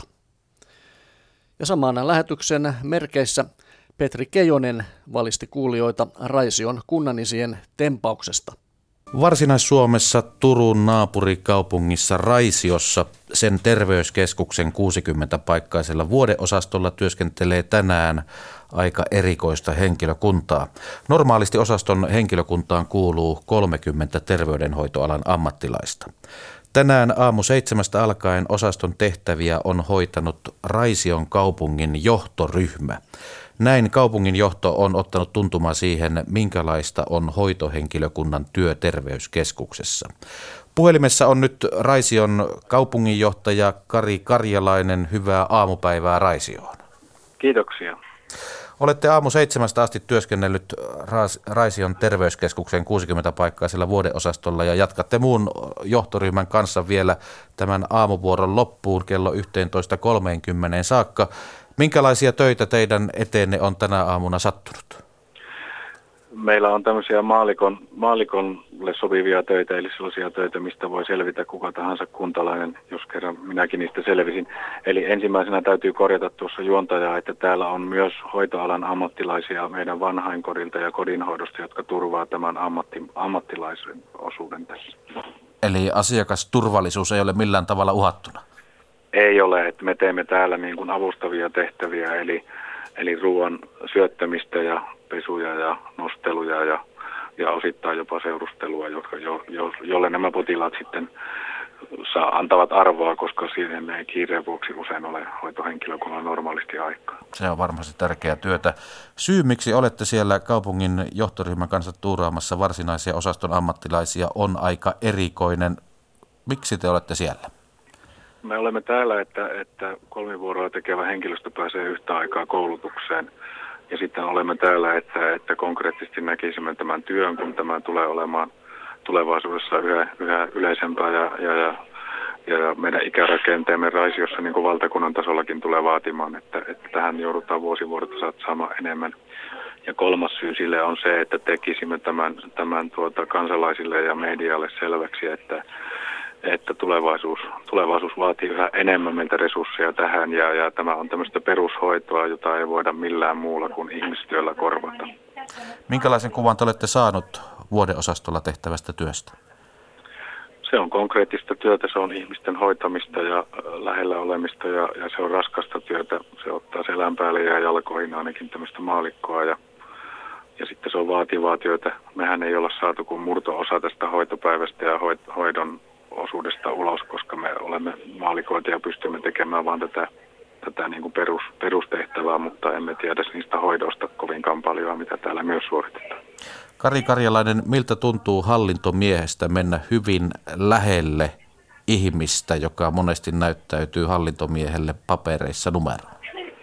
Ja samaan lähetyksen merkeissä Petri Keijonen valisti kuulijoita Raision kunnanisien tempauksesta. Varsinais-Suomessa Turun naapurikaupungissa Raisiossa sen terveyskeskuksen kuusikymmentä-paikkaisella vuodeosastolla työskentelee tänään aika erikoista henkilökuntaa. Normaalisti osaston henkilökuntaan kuuluu kolmekymmentä terveydenhoitoalan ammattilaista. Tänään aamu seitsemästä alkaen osaston tehtäviä on hoitanut Raision kaupungin johtoryhmä. Näin kaupungin johto on ottanut tuntumaan siihen, minkälaista on hoitohenkilökunnan työ terveyskeskuksessa. Puhelimessa on nyt Raision kaupunginjohtaja Kari Karjalainen. Hyvää aamupäivää Raisioon. Kiitoksia. Olette aamu seitsemästä asti työskennellyt Raision terveyskeskuksen kuusikymmentä-paikkaisella vuodeosastolla ja jatkatte muun johtoryhmän kanssa vielä tämän aamuvuoron loppuun kello yksitoista kolmekymmentä saakka. Minkälaisia töitä teidän eteenne on tänä aamuna sattunut? Meillä on tämmöisiä maalikon, maalikolle sopivia töitä, eli sellaisia töitä, mistä voi selvitä kuka tahansa kuntalainen, jos kerran minäkin niistä selvisin. Eli ensimmäisenä täytyy korjata tuossa juontajaa, että täällä on myös hoitoalan ammattilaisia meidän vanhainkodilta ja kodinhoidosta, jotka turvaa tämän ammatti, ammattilaisen osuuden tässä. Eli asiakasturvallisuus ei ole millään tavalla uhattuna? Ei ole, että me teemme täällä niin kuin avustavia tehtäviä, eli, eli ruoan syöttämistä ja pesuja ja nosteluja ja, ja osittain jopa seurustelua, jotka, jo, jo, jolle nämä potilaat sitten saa, antavat arvoa, koska siihen ei kiireen vuoksi usein ole hoitohenkilökunnalla normaalisti aikaa. Se on varmasti tärkeää työtä. Syy, miksi olette siellä kaupungin johtoryhmän kanssa tuuraamassa varsinaisia osaston ammattilaisia, on aika erikoinen. Miksi te olette siellä? Me olemme täällä, että, että kolmivuoroa tekevä henkilöstö pääsee yhtä aikaa koulutukseen. Ja sitten olemme täällä, että, että konkreettisesti näkisimme tämän työn, kun tämä tulee olemaan tulevaisuudessa yhä, yhä yleisempää ja, ja, ja, ja meidän ikärakenteemme Raisiossa niin kuin valtakunnan tasollakin tulee vaatimaan, että, että tähän joudutaan vuosivuodelta satsaamaan enemmän. Ja kolmas syy sille on se, että tekisimme tämän, tämän tuota kansalaisille ja medialle selväksi, että että tulevaisuus, tulevaisuus vaatii yhä enemmän meiltä resursseja tähän ja, ja tämä on tämmöistä perushoitoa, jota ei voida millään muulla kuin ihmistyöllä korvata. Minkälaisen kuvan te olette saanut vuodeosastolla tehtävästä työstä? Se on konkreettista työtä, se on ihmisten hoitamista ja lähellä olemista ja, ja se on raskasta työtä. Se ottaa selän päälle ja jalkoihin ainakin tämmöistä maalikkoa ja, ja sitten se on vaativaa työtä. Mehän ei olla saatu kuin murto-osa tästä hoitopäivästä ja hoidon osuudesta ulos, koska me olemme maalikoita ja pystymme tekemään vain tätä, tätä niin kuin perus, perustehtävää, mutta emme tiedä niistä hoidoista kovinkaan paljon, mitä täällä myös suoritetaan. Kari Karjalainen, miltä tuntuu hallintomiehestä mennä hyvin lähelle ihmistä, joka monesti näyttäytyy hallintomiehelle papereissa numeroon?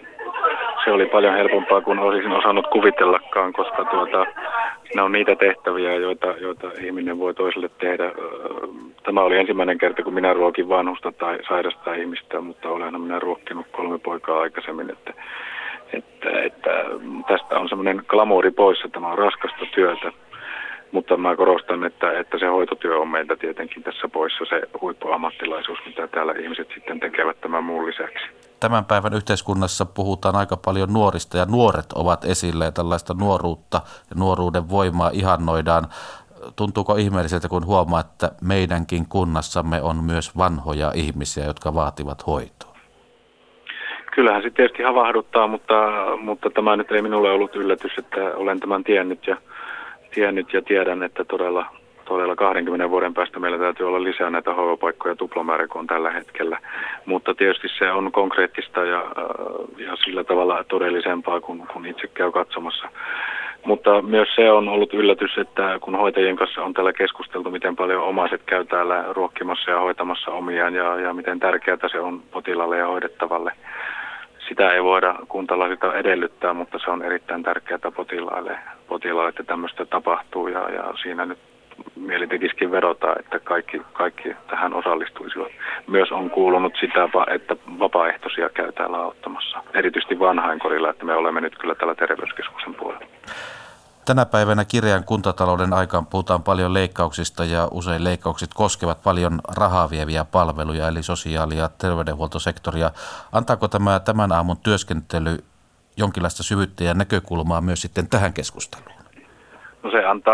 Se oli paljon helpompaa kuin olisin osannut kuvitellakaan, koska tuota, ne on niitä tehtäviä, joita, joita ihminen voi toiselle tehdä. Tämä oli ensimmäinen kerta, kun minä ruokin vanhusta tai sairasta ihmistä, mutta olen minä ruokkinut kolme poikaa aikaisemmin, että, että, että tästä on semmoinen glamouri poissa, tämä on raskasta työtä. Mutta mä korostan, että, että se hoitotyö on meiltä tietenkin tässä poissa, se huippuammattilaisuus, mitä täällä ihmiset sitten tekevät tämän muun lisäksi. Tämän päivän yhteiskunnassa puhutaan aika paljon nuorista ja nuoret ovat esillä ja tällaista nuoruutta ja nuoruuden voimaa ihannoidaan. Tuntuuko ihmeelliseltä, kun huomaa, että meidänkin kunnassamme on myös vanhoja ihmisiä, jotka vaativat hoitoa? Kyllähän se tietysti havahduttaa, mutta, mutta tämä nyt ei minulle ollut yllätys, että olen tämän tiennyt ja, tiennyt ja tiedän, että todella, todella kahdenkymmenen vuoden päästä meillä täytyy olla lisää näitä hoivapaikkoja tuplamäärä kuin tällä hetkellä. Mutta tietysti se on konkreettista ja, ja sillä tavalla todellisempaa, kun, kun itse käy katsomassa. Mutta myös se on ollut yllätys, että kun hoitajien kanssa on täällä keskusteltu, miten paljon omaiset käy täällä ruokkimassa ja hoitamassa omiaan ja, ja miten tärkeää se on potilaalle ja hoidettavalle. Sitä ei voida kuntalaisilta edellyttää, mutta se on erittäin tärkeää potilaalle, potilaalle että tämmöistä tapahtuu ja, ja siinä nyt mieli tekisikin vedota, että kaikki, kaikki tähän osallistuisivat. Myös on kuulunut sitä, että vapaaehtoisia käy täällä auttamassa, erityisesti vanhainkodilla, että me olemme nyt kyllä täällä terveyskeskuksen puolella. Tänä päivänä kireän kuntatalouden aikaan puhutaan paljon leikkauksista ja usein leikkaukset koskevat paljon rahaa vieviä palveluja, eli sosiaali- ja terveydenhuoltosektoria. Antaako tämä tämän aamun työskentely jonkinlaista syvyyttä ja näkökulmaa myös sitten tähän keskusteluun? No se antaa,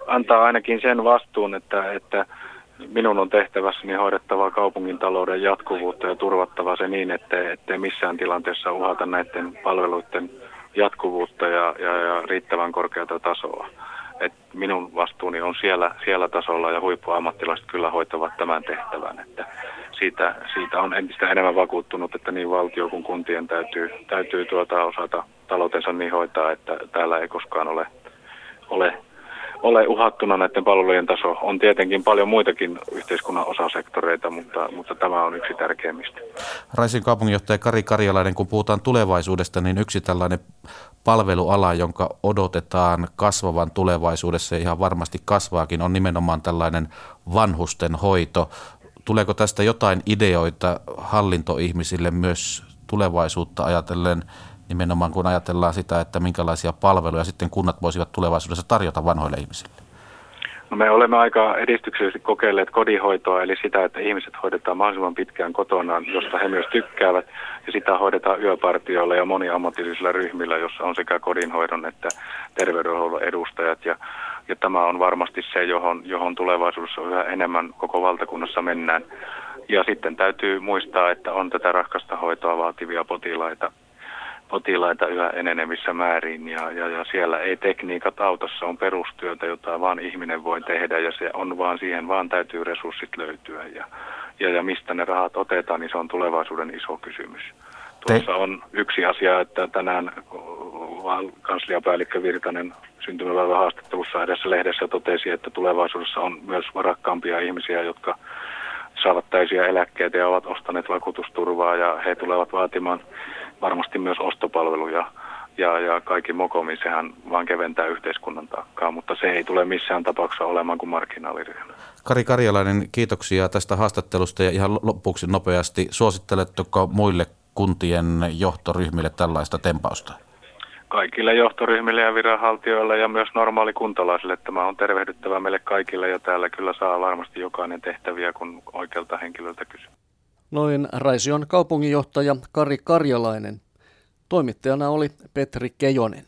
antaa ainakin sen vastuun, että, että minun on tehtävässäni hoidettava kaupungin talouden jatkuvuutta ja turvattava se niin, että ettei missään tilanteessa uhata näiden palveluiden jatkuvuutta ja, ja, ja riittävän korkeata tasoa. Et minun vastuuni on siellä, siellä tasolla ja huippuammattilaiset kyllä hoitavat tämän tehtävän. Että siitä, siitä on entistä enemmän vakuuttunut, että niin valtio kuin kuntien täytyy, täytyy tuota osata taloutensa niin hoitaa, että täällä ei koskaan ole, ole, ole uhattuna näiden palvelujen taso. On tietenkin paljon muitakin yhteiskunnan osasektoreita, mutta, mutta tämä on yksi tärkeimmistä. Raision kaupunginjohtaja Kari Karjalainen, kun puhutaan tulevaisuudesta, niin yksi tällainen palveluala, jonka odotetaan kasvavan tulevaisuudessa ja ihan varmasti kasvaakin, on nimenomaan tällainen vanhusten hoito. Tuleeko tästä jotain ideoita hallintoihmisille myös tulevaisuutta ajatellen, nimenomaan kun ajatellaan sitä, että minkälaisia palveluja sitten kunnat voisivat tulevaisuudessa tarjota vanhoille ihmisille? No me olemme aika edistyksellisesti kokeilleet kodinhoitoa, eli sitä, että ihmiset hoidetaan mahdollisimman pitkään kotonaan, josta he myös tykkäävät, ja sitä hoidetaan yöpartioilla ja moniammatillisilla ryhmillä, jossa on sekä kodinhoidon että terveydenhuollon edustajat, ja, ja tämä on varmasti se, johon, johon tulevaisuudessa yhä enemmän koko valtakunnassa mennään. Ja sitten täytyy muistaa, että on tätä raskasta hoitoa vaativia potilaita, potilaita yhä enenevissä määrin ja, ja, ja siellä ei tekniikat auta, se on perustyötä, jota vaan ihminen voi tehdä ja se on vaan siihen, vaan täytyy resurssit löytyä ja, ja, ja mistä ne rahat otetaan, niin se on tulevaisuuden iso kysymys. Tuossa on yksi asia, että tänään kansliapäällikkö Virtanen syntymäpäivän haastattelussa edessä lehdessä totesi, että tulevaisuudessa on myös varakkaampia ihmisiä, jotka saavat täysiä eläkkeitä ja ovat ostaneet vakuutusturvaa ja he tulevat vaatimaan varmasti myös ostopalveluja ja, ja kaikki mokomi, sehän vaan keventää yhteiskunnan taakkaa, mutta se ei tule missään tapauksessa olemaan kuin marginaaliryhmä. Kari Karjalainen, kiitoksia tästä haastattelusta ja ihan lopuksi nopeasti, suositteletteko muille kuntien johtoryhmille tällaista tempausta? Kaikille johtoryhmille ja viranhaltijoille ja myös normaali kuntalaisille tämä on tervehdyttävä meille kaikille ja täällä kyllä saa varmasti jokainen tehtäviä, kun oikealta henkilöltä kysyy. Noin Raision kaupunginjohtaja Kari Karjalainen. Toimittajana oli Petri Kejonen,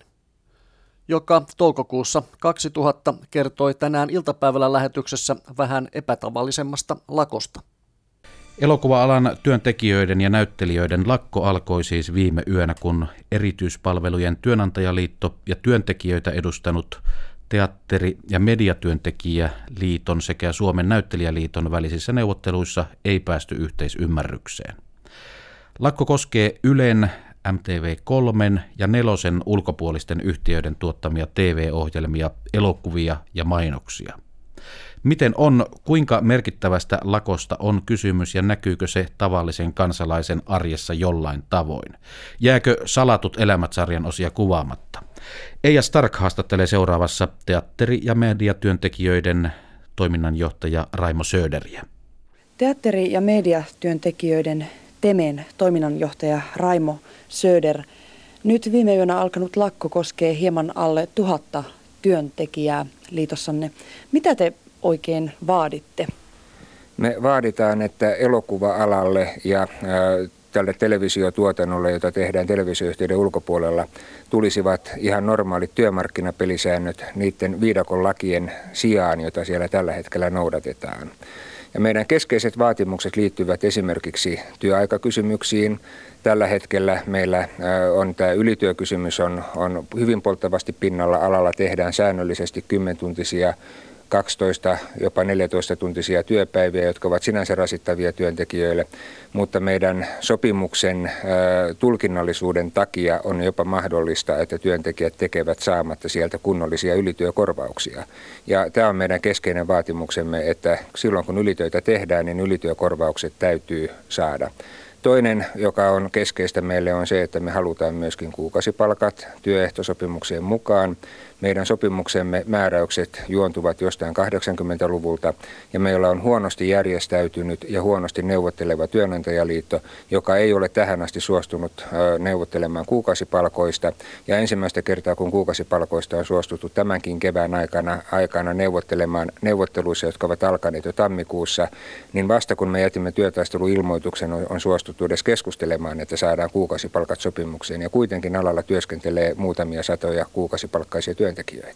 joka toukokuussa kaksituhatta kertoi tänään iltapäivällä lähetyksessä vähän epätavallisemmasta lakosta. Elokuva-alan työntekijöiden ja näyttelijöiden lakko alkoi siis viime yönä, kun Erityispalvelujen työnantajaliitto ja työntekijöitä edustanut Teatteri- ja mediatyöntekijäliiton sekä Suomen näyttelijäliiton välisissä neuvotteluissa ei päästy yhteisymmärrykseen. Lakko koskee Ylen, M T V kolme ja nelosen ulkopuolisten yhtiöiden tuottamia T V-ohjelmia, elokuvia ja mainoksia. Miten on, kuinka merkittävästä lakosta on kysymys ja näkyykö se tavallisen kansalaisen arjessa jollain tavoin? Jääkö Salatut elämät -sarjan osia kuvaamatta? Eija Stark haastattelee seuraavassa teatteri- ja mediatyöntekijöiden toiminnanjohtaja Raimo Söderiä. Teatteri- ja mediatyöntekijöiden Temen toiminnanjohtaja Raimo Söder. Nyt viime yönä alkanut lakko koskee hieman alle tuhatta työntekijää liitossanne. Mitä te oikein vaaditte? Me vaaditaan, että elokuva-alalle ja äh, tälle televisiotuotannolle, jota tehdään televisioyhtiöiden ulkopuolella, tulisivat ihan normaalit työmarkkinapelisäännöt niiden viidakon lakien sijaan, jota siellä tällä hetkellä noudatetaan. Ja meidän keskeiset vaatimukset liittyvät esimerkiksi työaikakysymyksiin. Tällä hetkellä meillä on tämä ylityökysymys on, on hyvin polttavasti pinnalla. Alalla tehdään säännöllisesti kymmentuntisia, kaksitoista, jopa neljätoista tuntisia työpäiviä, jotka ovat sinänsä rasittavia työntekijöille, mutta meidän sopimuksen ä, tulkinnallisuuden takia on jopa mahdollista, että työntekijät tekevät saamatta sieltä kunnollisia ylityökorvauksia. Ja tämä on meidän keskeinen vaatimuksemme, että silloin kun ylitöitä tehdään, niin ylityökorvaukset täytyy saada. Toinen, joka on keskeistä meille, on se, että me halutaan myöskin kuukausipalkat työehtosopimukseen mukaan. Meidän sopimuksemme määräykset juontuvat jostain kahdeksankymmentäluvulta ja meillä on huonosti järjestäytynyt ja huonosti neuvotteleva työnantajaliitto, joka ei ole tähän asti suostunut neuvottelemaan kuukausipalkoista. Ja ensimmäistä kertaa, kun kuukausipalkoista on suostuttu tämänkin kevään aikana, aikana neuvottelemaan neuvotteluissa, jotka ovat alkaneet jo tammikuussa, niin vasta kun me jätimme työtaisteluilmoituksen, on, on suostuttu edes keskustelemaan, että saadaan kuukausipalkat sopimukseen. Ja kuitenkin alalla työskentelee muutamia satoja kuukausipalkkaisia työntekijöitä.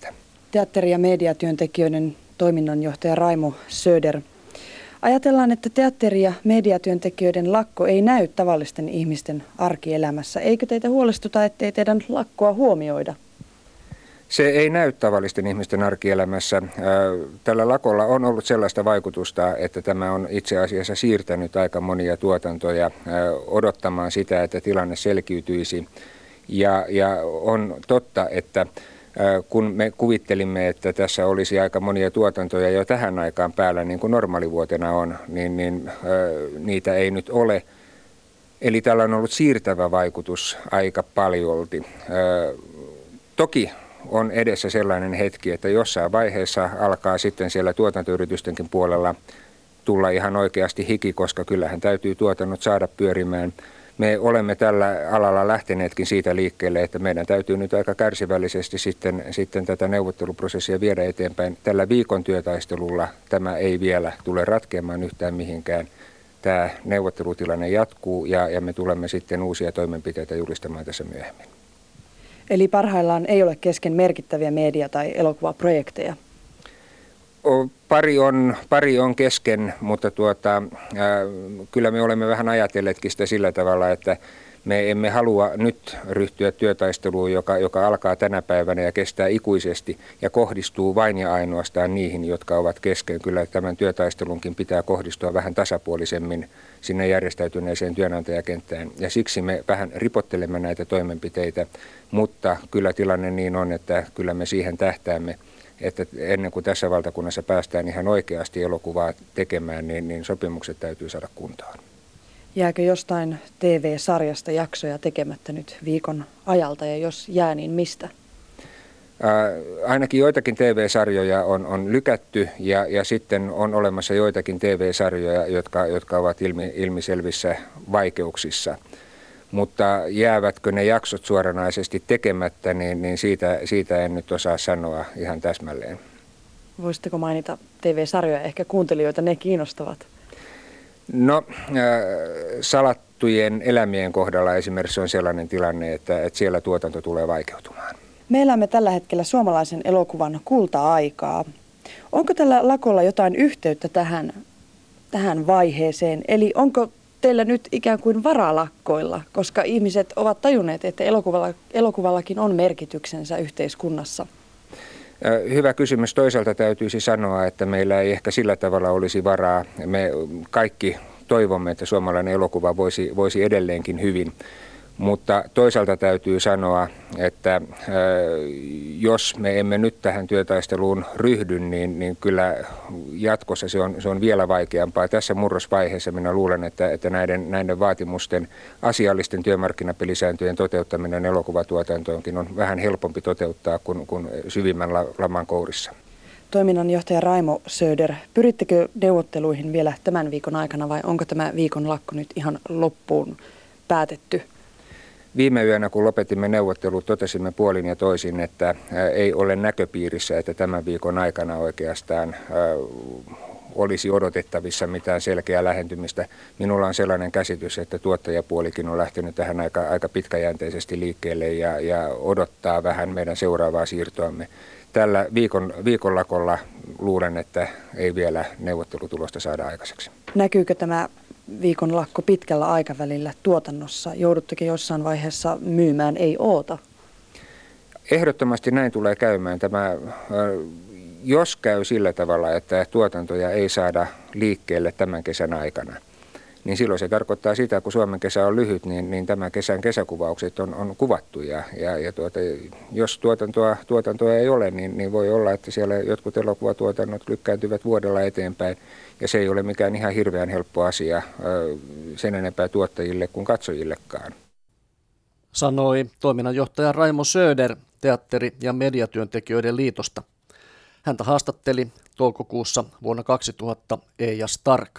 teatteri- ja mediatyöntekijöiden toiminnanjohtaja Raimo Söder. Ajatellaan, että teatteri- ja mediatyöntekijöiden lakko ei näy tavallisten ihmisten arkielämässä. Eikö teitä huolestuta, ettei teidän lakkoa huomioida? Se ei näy tavallisten ihmisten arkielämässä. Tällä lakolla on ollut sellaista vaikutusta, että tämä on itse asiassa siirtänyt aika monia tuotantoja odottamaan sitä, että tilanne selkiytyisi. Ja, ja on totta, että kun me kuvittelimme, että tässä olisi aika monia tuotantoja jo tähän aikaan päällä, niin kuin normaalivuotena on, niin, niin niitä ei nyt ole. Eli tällä on ollut siirtävä vaikutus aika paljolti. Toki on edessä sellainen hetki, että jossain vaiheessa alkaa sitten siellä tuotantoyritystenkin puolella tulla ihan oikeasti hiki, koska kyllähän täytyy tuotannot saada pyörimään. Me olemme tällä alalla lähteneetkin siitä liikkeelle, että meidän täytyy nyt aika kärsivällisesti sitten, sitten tätä neuvotteluprosessia viedä eteenpäin. Tällä viikon työtaistelulla tämä ei vielä tule ratkeamaan yhtään mihinkään. Tämä neuvottelutilanne jatkuu ja, ja me tulemme sitten uusia toimenpiteitä julistamaan tässä myöhemmin. Eli parhaillaan ei ole kesken merkittäviä media- tai elokuvaprojekteja? Pari on, pari on kesken, mutta tuota, ää, kyllä me olemme vähän ajatelleetkin sitä sillä tavalla, että me emme halua nyt ryhtyä työtaisteluun, joka, joka alkaa tänä päivänä ja kestää ikuisesti ja kohdistuu vain ja ainoastaan niihin, jotka ovat kesken. Kyllä tämän työtaistelunkin pitää kohdistua vähän tasapuolisemmin sinne järjestäytyneeseen työnantajakenttään. Ja siksi me vähän ripottelemme näitä toimenpiteitä, mutta kyllä tilanne niin on, että kyllä me siihen tähtäämme, että ennen kuin tässä valtakunnassa päästään ihan oikeasti elokuvaa tekemään, niin, niin sopimukset täytyy saada kuntoon. Jääkö jostain T V-sarjasta jaksoja tekemättä nyt viikon ajalta, ja jos jää, niin mistä? Ää, ainakin joitakin T V-sarjoja on, on lykätty ja, ja sitten on olemassa joitakin T V-sarjoja, jotka, jotka ovat ilmi, ilmiselvissä vaikeuksissa. Mutta jäävätkö ne jaksot suoranaisesti tekemättä, niin, niin siitä, siitä en nyt osaa sanoa ihan täsmälleen. Voisitteko mainita T V-sarjoja, ehkä kuuntelijoita ne kiinnostavat? No, äh, salattujen elämien kohdalla esimerkiksi on sellainen tilanne, että, että siellä tuotanto tulee vaikeutumaan. Me elämme tällä hetkellä suomalaisen elokuvan kulta-aikaa. Onko tällä lakolla jotain yhteyttä tähän, tähän vaiheeseen? Eli onko teillä nyt ikään kuin varalakkoilla, koska ihmiset ovat tajunneet, että elokuvalla, elokuvallakin on merkityksensä yhteiskunnassa? Hyvä kysymys. Toisaalta täytyisi sanoa, että meillä ei ehkä sillä tavalla olisi varaa. Me kaikki toivomme, että suomalainen elokuva voisi, voisi edelleenkin hyvin. Mutta toisaalta täytyy sanoa, että jos me emme nyt tähän työtaisteluun ryhdy, niin, niin kyllä jatkossa se on, se on vielä vaikeampaa. Tässä murrosvaiheessa minä luulen, että, että näiden, näiden vaatimusten asiallisten työmarkkinapelisääntöjen toteuttaminen elokuvatuotantoonkin on vähän helpompi toteuttaa kuin, kuin syvimmän laman kourissa. Toiminnanjohtaja Raimo Söder, pyrittekö neuvotteluihin vielä tämän viikon aikana vai onko tämä viikon lakko nyt ihan loppuun päätetty? Viime yönä, kun lopetimme neuvottelut, totesimme puolin ja toisin, että ei ole näköpiirissä, että tämän viikon aikana oikeastaan olisi odotettavissa mitään selkeää lähentymistä. Minulla on sellainen käsitys, että tuottajapuolikin on lähtenyt tähän aika, aika pitkäjänteisesti liikkeelle ja, ja odottaa vähän meidän seuraavaa siirtoamme. Tällä viikon, viikonlakolla luulen, että ei vielä neuvottelutulosta saada aikaiseksi. Näkyykö tämä viikon lakko pitkällä aikavälillä tuotannossa? Joudutteko jossain vaiheessa myymään ei oota? Ehdottomasti näin tulee käymään. Tämä, jos käy sillä tavalla, että tuotantoja ei saada liikkeelle tämän kesän aikana, niin silloin se tarkoittaa sitä, kun Suomen kesä on lyhyt, niin, niin tämän kesän kesäkuvaukset on, on kuvattu. Ja, ja, ja tuota, jos tuotantoa, tuotantoa ei ole, niin, niin voi olla, että siellä jotkut elokuvatuotannot lykkääntyvät vuodella eteenpäin. Ja se ei ole mikään ihan hirveän helppo asia sen enempää tuottajille kuin katsojillekaan. Sanoi toiminnanjohtaja Raimo Söder teatteri- ja mediatyöntekijöiden liitosta. Häntä haastatteli toukokuussa vuonna kaksituhatta Eija Stark.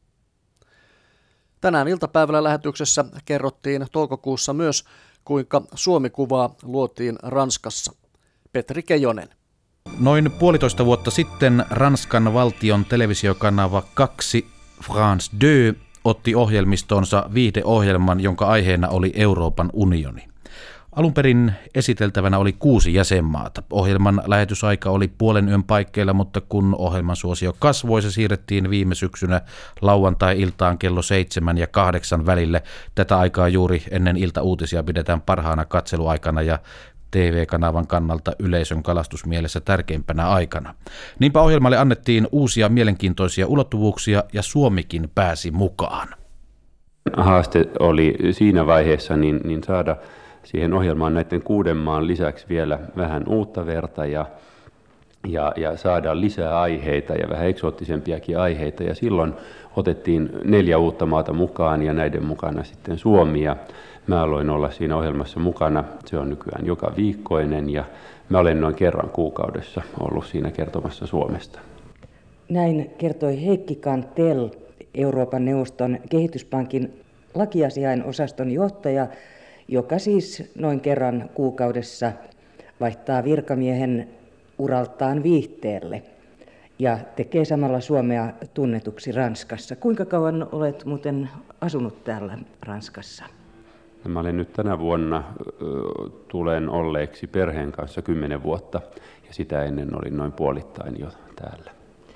Tänään iltapäivällä lähetyksessä kerrottiin toukokuussa myös, kuinka Suomi-kuvaa luotiin Ranskassa. Petri Kejonen. Noin puolitoista vuotta sitten Ranskan valtion televisiokanava kaksi France deux otti ohjelmistonsa viihdeohjelman, jonka aiheena oli Euroopan unioni. Alun perin esiteltävänä oli kuusi jäsenmaata. Ohjelman lähetysaika oli puolen yön paikkeilla, mutta kun ohjelman suosio kasvoi, se siirrettiin viime syksynä lauantai-iltaan kello seitsemän ja kahdeksan välille. Tätä aikaa juuri ennen iltauutisia pidetään parhaana katseluaikana ja T V-kanavan kannalta yleisön kalastusmielessä tärkeimpänä aikana. Niinpä ohjelmalle annettiin uusia mielenkiintoisia ulottuvuuksia ja Suomikin pääsi mukaan. Haaste oli siinä vaiheessa niin, niin saada siihen ohjelmaan näiden kuuden maan lisäksi vielä vähän uutta verta ja, ja, ja saada lisää aiheita ja vähän eksoottisempiakin aiheita. Ja silloin otettiin neljä uutta maata mukaan ja näiden mukana sitten Suomi. Ja mä aloin olla siinä ohjelmassa mukana. Se on nykyään joka viikkoinen ja mä olen noin kerran kuukaudessa ollut siinä kertomassa Suomesta. Näin kertoi Heikki Kantel, Euroopan neuvoston kehityspankin lakiasiain osaston johtaja, joka siis noin kerran kuukaudessa vaihtaa virkamiehen uraltaan viihteelle ja tekee samalla Suomea tunnetuksi Ranskassa. Kuinka kauan olet muuten asunut täällä Ranskassa? Mä olen nyt tänä vuonna, tulen olleeksi perheen kanssa kymmenen vuotta ja sitä ennen olin noin puolittain jo täällä.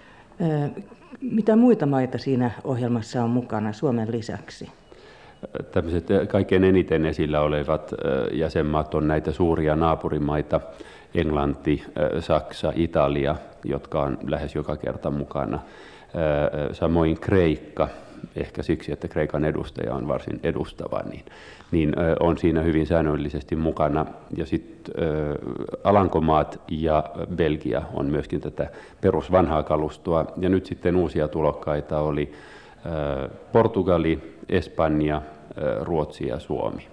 Mitä muita maita siinä ohjelmassa on mukana Suomen lisäksi? Tämmöiset kaikkein eniten esillä olevat jäsenmaat on näitä suuria naapurimaita, Englanti, Saksa, Italia, jotka on lähes joka kerta mukana. Samoin Kreikka, ehkä siksi, että Kreikan edustaja on varsin edustava, niin, niin on siinä hyvin säännöllisesti mukana. Ja sitten Alankomaat ja Belgia on myöskin tätä perusvanhaa kalustoa. Ja nyt sitten uusia tulokkaita oli Portugali, Espanja, Ruotsi ja Suomi.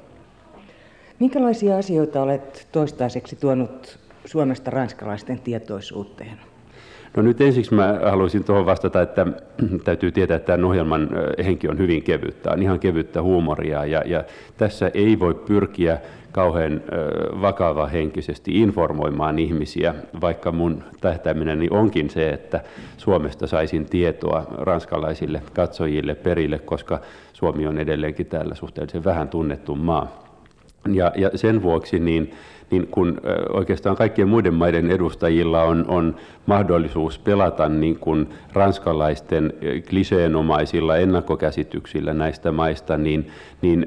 Minkälaisia asioita olet toistaiseksi tuonut Suomesta ranskalaisten tietoisuuteen? No nyt ensiksi mä haluaisin tuohon vastata, että täytyy tietää, että tämän ohjelman henki on hyvin kevyttä, on ihan kevyttä huumoria ja, ja tässä ei voi pyrkiä kauhean vakava henkisesti informoimaan ihmisiä, vaikka mun tähtäimenäni onkin se, että Suomesta saisin tietoa ranskalaisille katsojille perille, koska Suomi on edelleenkin täällä suhteellisen vähän tunnettu maa. Ja, ja sen vuoksi niin, niin kun oikeastaan kaikkien muiden maiden edustajilla on, on mahdollisuus pelata niin kun ranskalaisten kliseenomaisilla ennakkokäsityksillä näistä maista, niin, niin,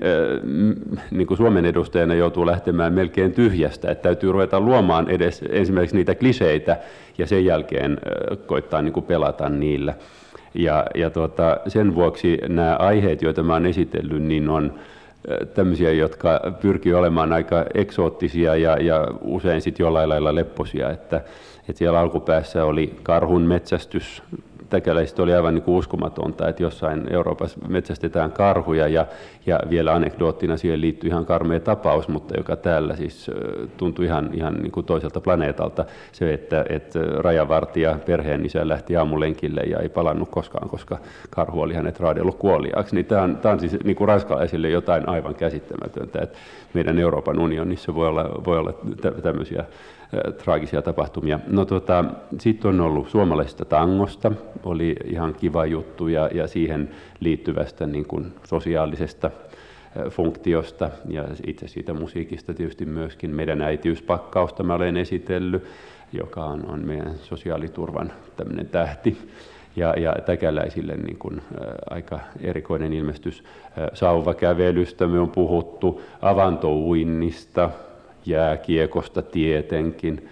niin kun Suomen edustajana joutuu lähtemään melkein tyhjästä, että täytyy ruveta luomaan edes ensimmäiseksi niitä kliseitä ja sen jälkeen koittaa niin kun pelata niillä. Ja, ja tuota, sen vuoksi nämä aiheet, joita mä olen esitellyt, niin on tämmöisiä, jotka pyrkii olemaan aika eksoottisia ja, ja usein sitten jollain lailla lepposia, että, että siellä alkupäässä oli karhun metsästys. Täkäläistä oli aivan niin kuin uskomatonta, että jossain Euroopassa metsästetään karhuja ja, ja vielä anekdoottina siihen liittyy ihan karmea tapaus, mutta joka täällä siis tuntui ihan, ihan niin kuin toiselta planeetalta. Se, että, että rajavartija perheen isä lähti aamulenkille ja ei palannut koskaan, koska karhu oli hänet raadellut kuoliaaksi. Niin tämä on, tämä on siis niin kuin ranskalaisille jotain aivan käsittämätöntä, että meidän Euroopan unionissa voi olla, voi olla tämmöisiä traagisia tapahtumia. No tota, sitten on ollut suomalaisesta tangosta, oli ihan kiva juttu ja, ja siihen liittyvästä niin kuin sosiaalisesta funktiosta ja itse siitä musiikista tietysti myöskin. Meidän äitiyspakkausta mä olen esitellyt, joka on, on meidän sosiaaliturvan tämmöinen tähti. Ja, ja täkäläisille niin kuin, ä, aika erikoinen ilmestys. Ä, sauvakävelystä me on puhuttu, avantouinnista, jääkiekosta tietenkin.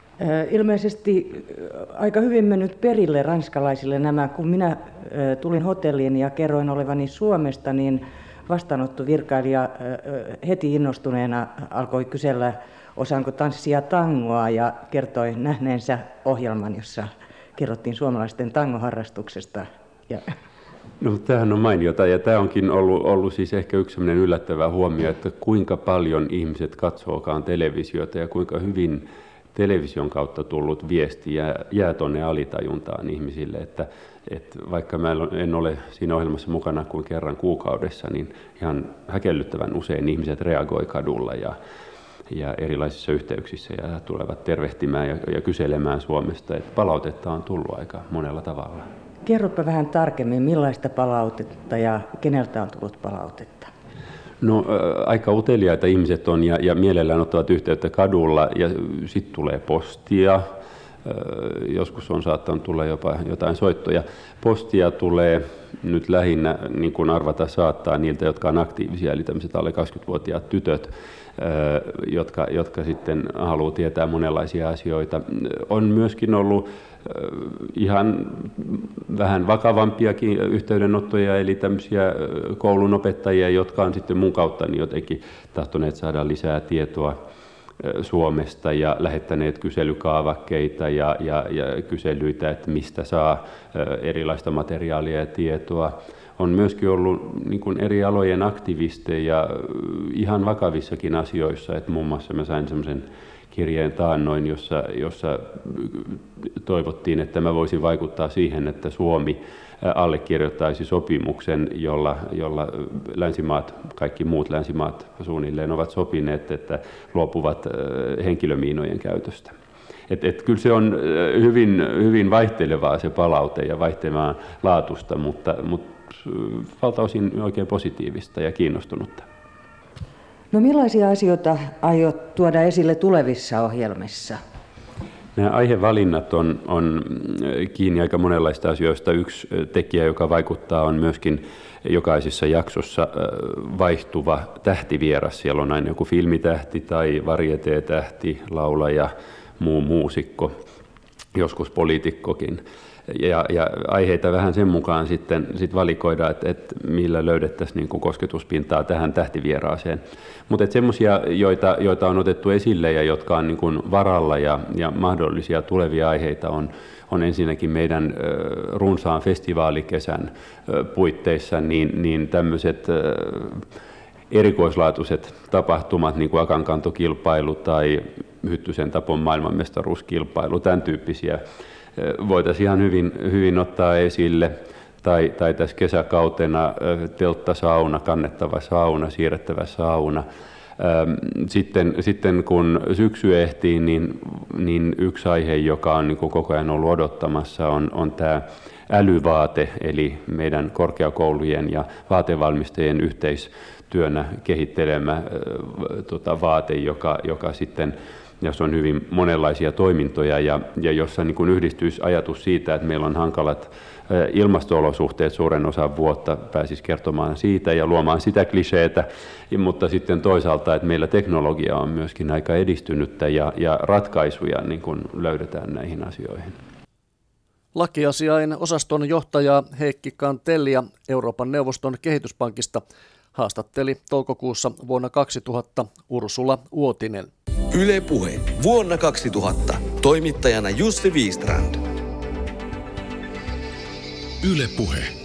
Ilmeisesti aika hyvin mennyt perille ranskalaisille nämä. Kun minä tulin hotelliin ja kerroin olevani Suomesta, niin vastaanottovirkailija heti innostuneena alkoi kysellä, osaanko tanssia tangoa, ja kertoi nähneensä ohjelman, jossa kerrottiin suomalaisten tangoharrastuksesta. Ja No, tämähän on mainiota ja tämä onkin ollut, ollut siis ehkä yksi sellainen yllättävä huomio, että kuinka paljon ihmiset katsookaan televisiota ja kuinka hyvin television kautta tullut viesti jää, jää tuonne alitajuntaan ihmisille, että, että vaikka mä en ole siinä ohjelmassa mukana kuin kerran kuukaudessa, niin ihan häkellyttävän usein ihmiset reagoi kadulla ja, ja erilaisissa yhteyksissä ja tulevat tervehtimään ja, ja kyselemään Suomesta, että palautetta on tullut aika monella tavalla. Kerropa vähän tarkemmin, millaista palautetta ja keneltä on tullut palautetta? No aika uteliaita ihmiset on ja, ja mielellään ottavat yhteyttä kadulla ja sitten tulee postia. Joskus on saattanut tulla jopa jotain soittoja. Postia tulee nyt lähinnä, niin kuin arvata saattaa, niiltä, jotka on aktiivisia, eli tämmöiset alle kaksikymmentävuotiaat tytöt, jotka, jotka sitten haluaa tietää monenlaisia asioita. On myöskin ollut ihan vähän vakavampiakin yhteydenottoja, eli tämmöisiä koulunopettajia, jotka on sitten mun kautta niin jotenkin tahtoneet saada lisää tietoa Suomesta ja lähettäneet kyselykaavakkeita ja, ja, ja kyselyitä, että mistä saa erilaista materiaalia ja tietoa. On myöskin ollut niin kuin eri alojen aktivisteja ihan vakavissakin asioissa, että muun muassa mä sain semmoisen kirjeen taannoin, jossa, jossa toivottiin, että mä voisin vaikuttaa siihen, että Suomi allekirjoittaisi sopimuksen, jolla, jolla länsimaat, kaikki muut länsimaat suunnilleen ovat sopineet, että luopuvat henkilömiinojen käytöstä. Et, et kyllä se on hyvin, hyvin vaihtelevaa se palaute ja vaihtelevaa laatusta, mutta, mutta valtaosin oikein positiivista ja kiinnostunutta. No millaisia asioita aiot tuoda esille tulevissa ohjelmissa? Nämä aihevalinnat on, on kiinni aika monenlaista asioista. Yksi tekijä, joka vaikuttaa, on myöskin jokaisessa jaksossa vaihtuva tähtivieras. Siellä on aina joku filmitähti tai varieteetähti, laulaja, muu muusikko, joskus poliitikkokin. Ja, ja aiheita vähän sen mukaan sitten sit valikoida, että et millä löydettäisiin niin kuin kosketuspintaa tähän tähtivieraaseen. Mutta semmoisia, joita, joita on otettu esille ja jotka on niin kuin varalla ja, ja mahdollisia tulevia aiheita on, on ensinnäkin meidän ö, runsaan festivaalikesän ö, puitteissa niin, niin tämmöiset ö, erikoislaatuiset tapahtumat, niin kuin akankantokilpailu tai Hyttysen Tapon maailmanmestaruuskilpailu, tämän tyyppisiä voitaisiin ihan hyvin, hyvin ottaa esille. Tai, tai tässä kesäkautena telttasauna, kannettava sauna, siirrettävä sauna. Sitten, sitten kun syksy ehtii, niin, niin yksi aihe, joka on niin kuin koko ajan ollut odottamassa, on, on tämä älyvaate, eli meidän korkeakoulujen ja vaatevalmistajien yhteistyönä kehittelemä tota, vaate, joka, joka sitten, jos on hyvin monenlaisia toimintoja ja, ja jossa niin kuin yhdistyisi ajatus siitä, että meillä on hankalat ilmasto-olosuhteet suuren osan vuotta, pääsisi kertomaan siitä ja luomaan sitä kliseetä, mutta sitten toisaalta, että meillä teknologia on myöskin aika edistynyttä ja, ja ratkaisuja niin kuin löydetään näihin asioihin. Lakiasiain osaston johtaja Heikki Kantellia Euroopan neuvoston kehityspankista haastatteli toukokuussa vuonna kaksituhatta Ursula Uotinen. Yle Puhe vuonna kaksituhatta. Toimittajana Jussi Wiestrand. Yle Puhe.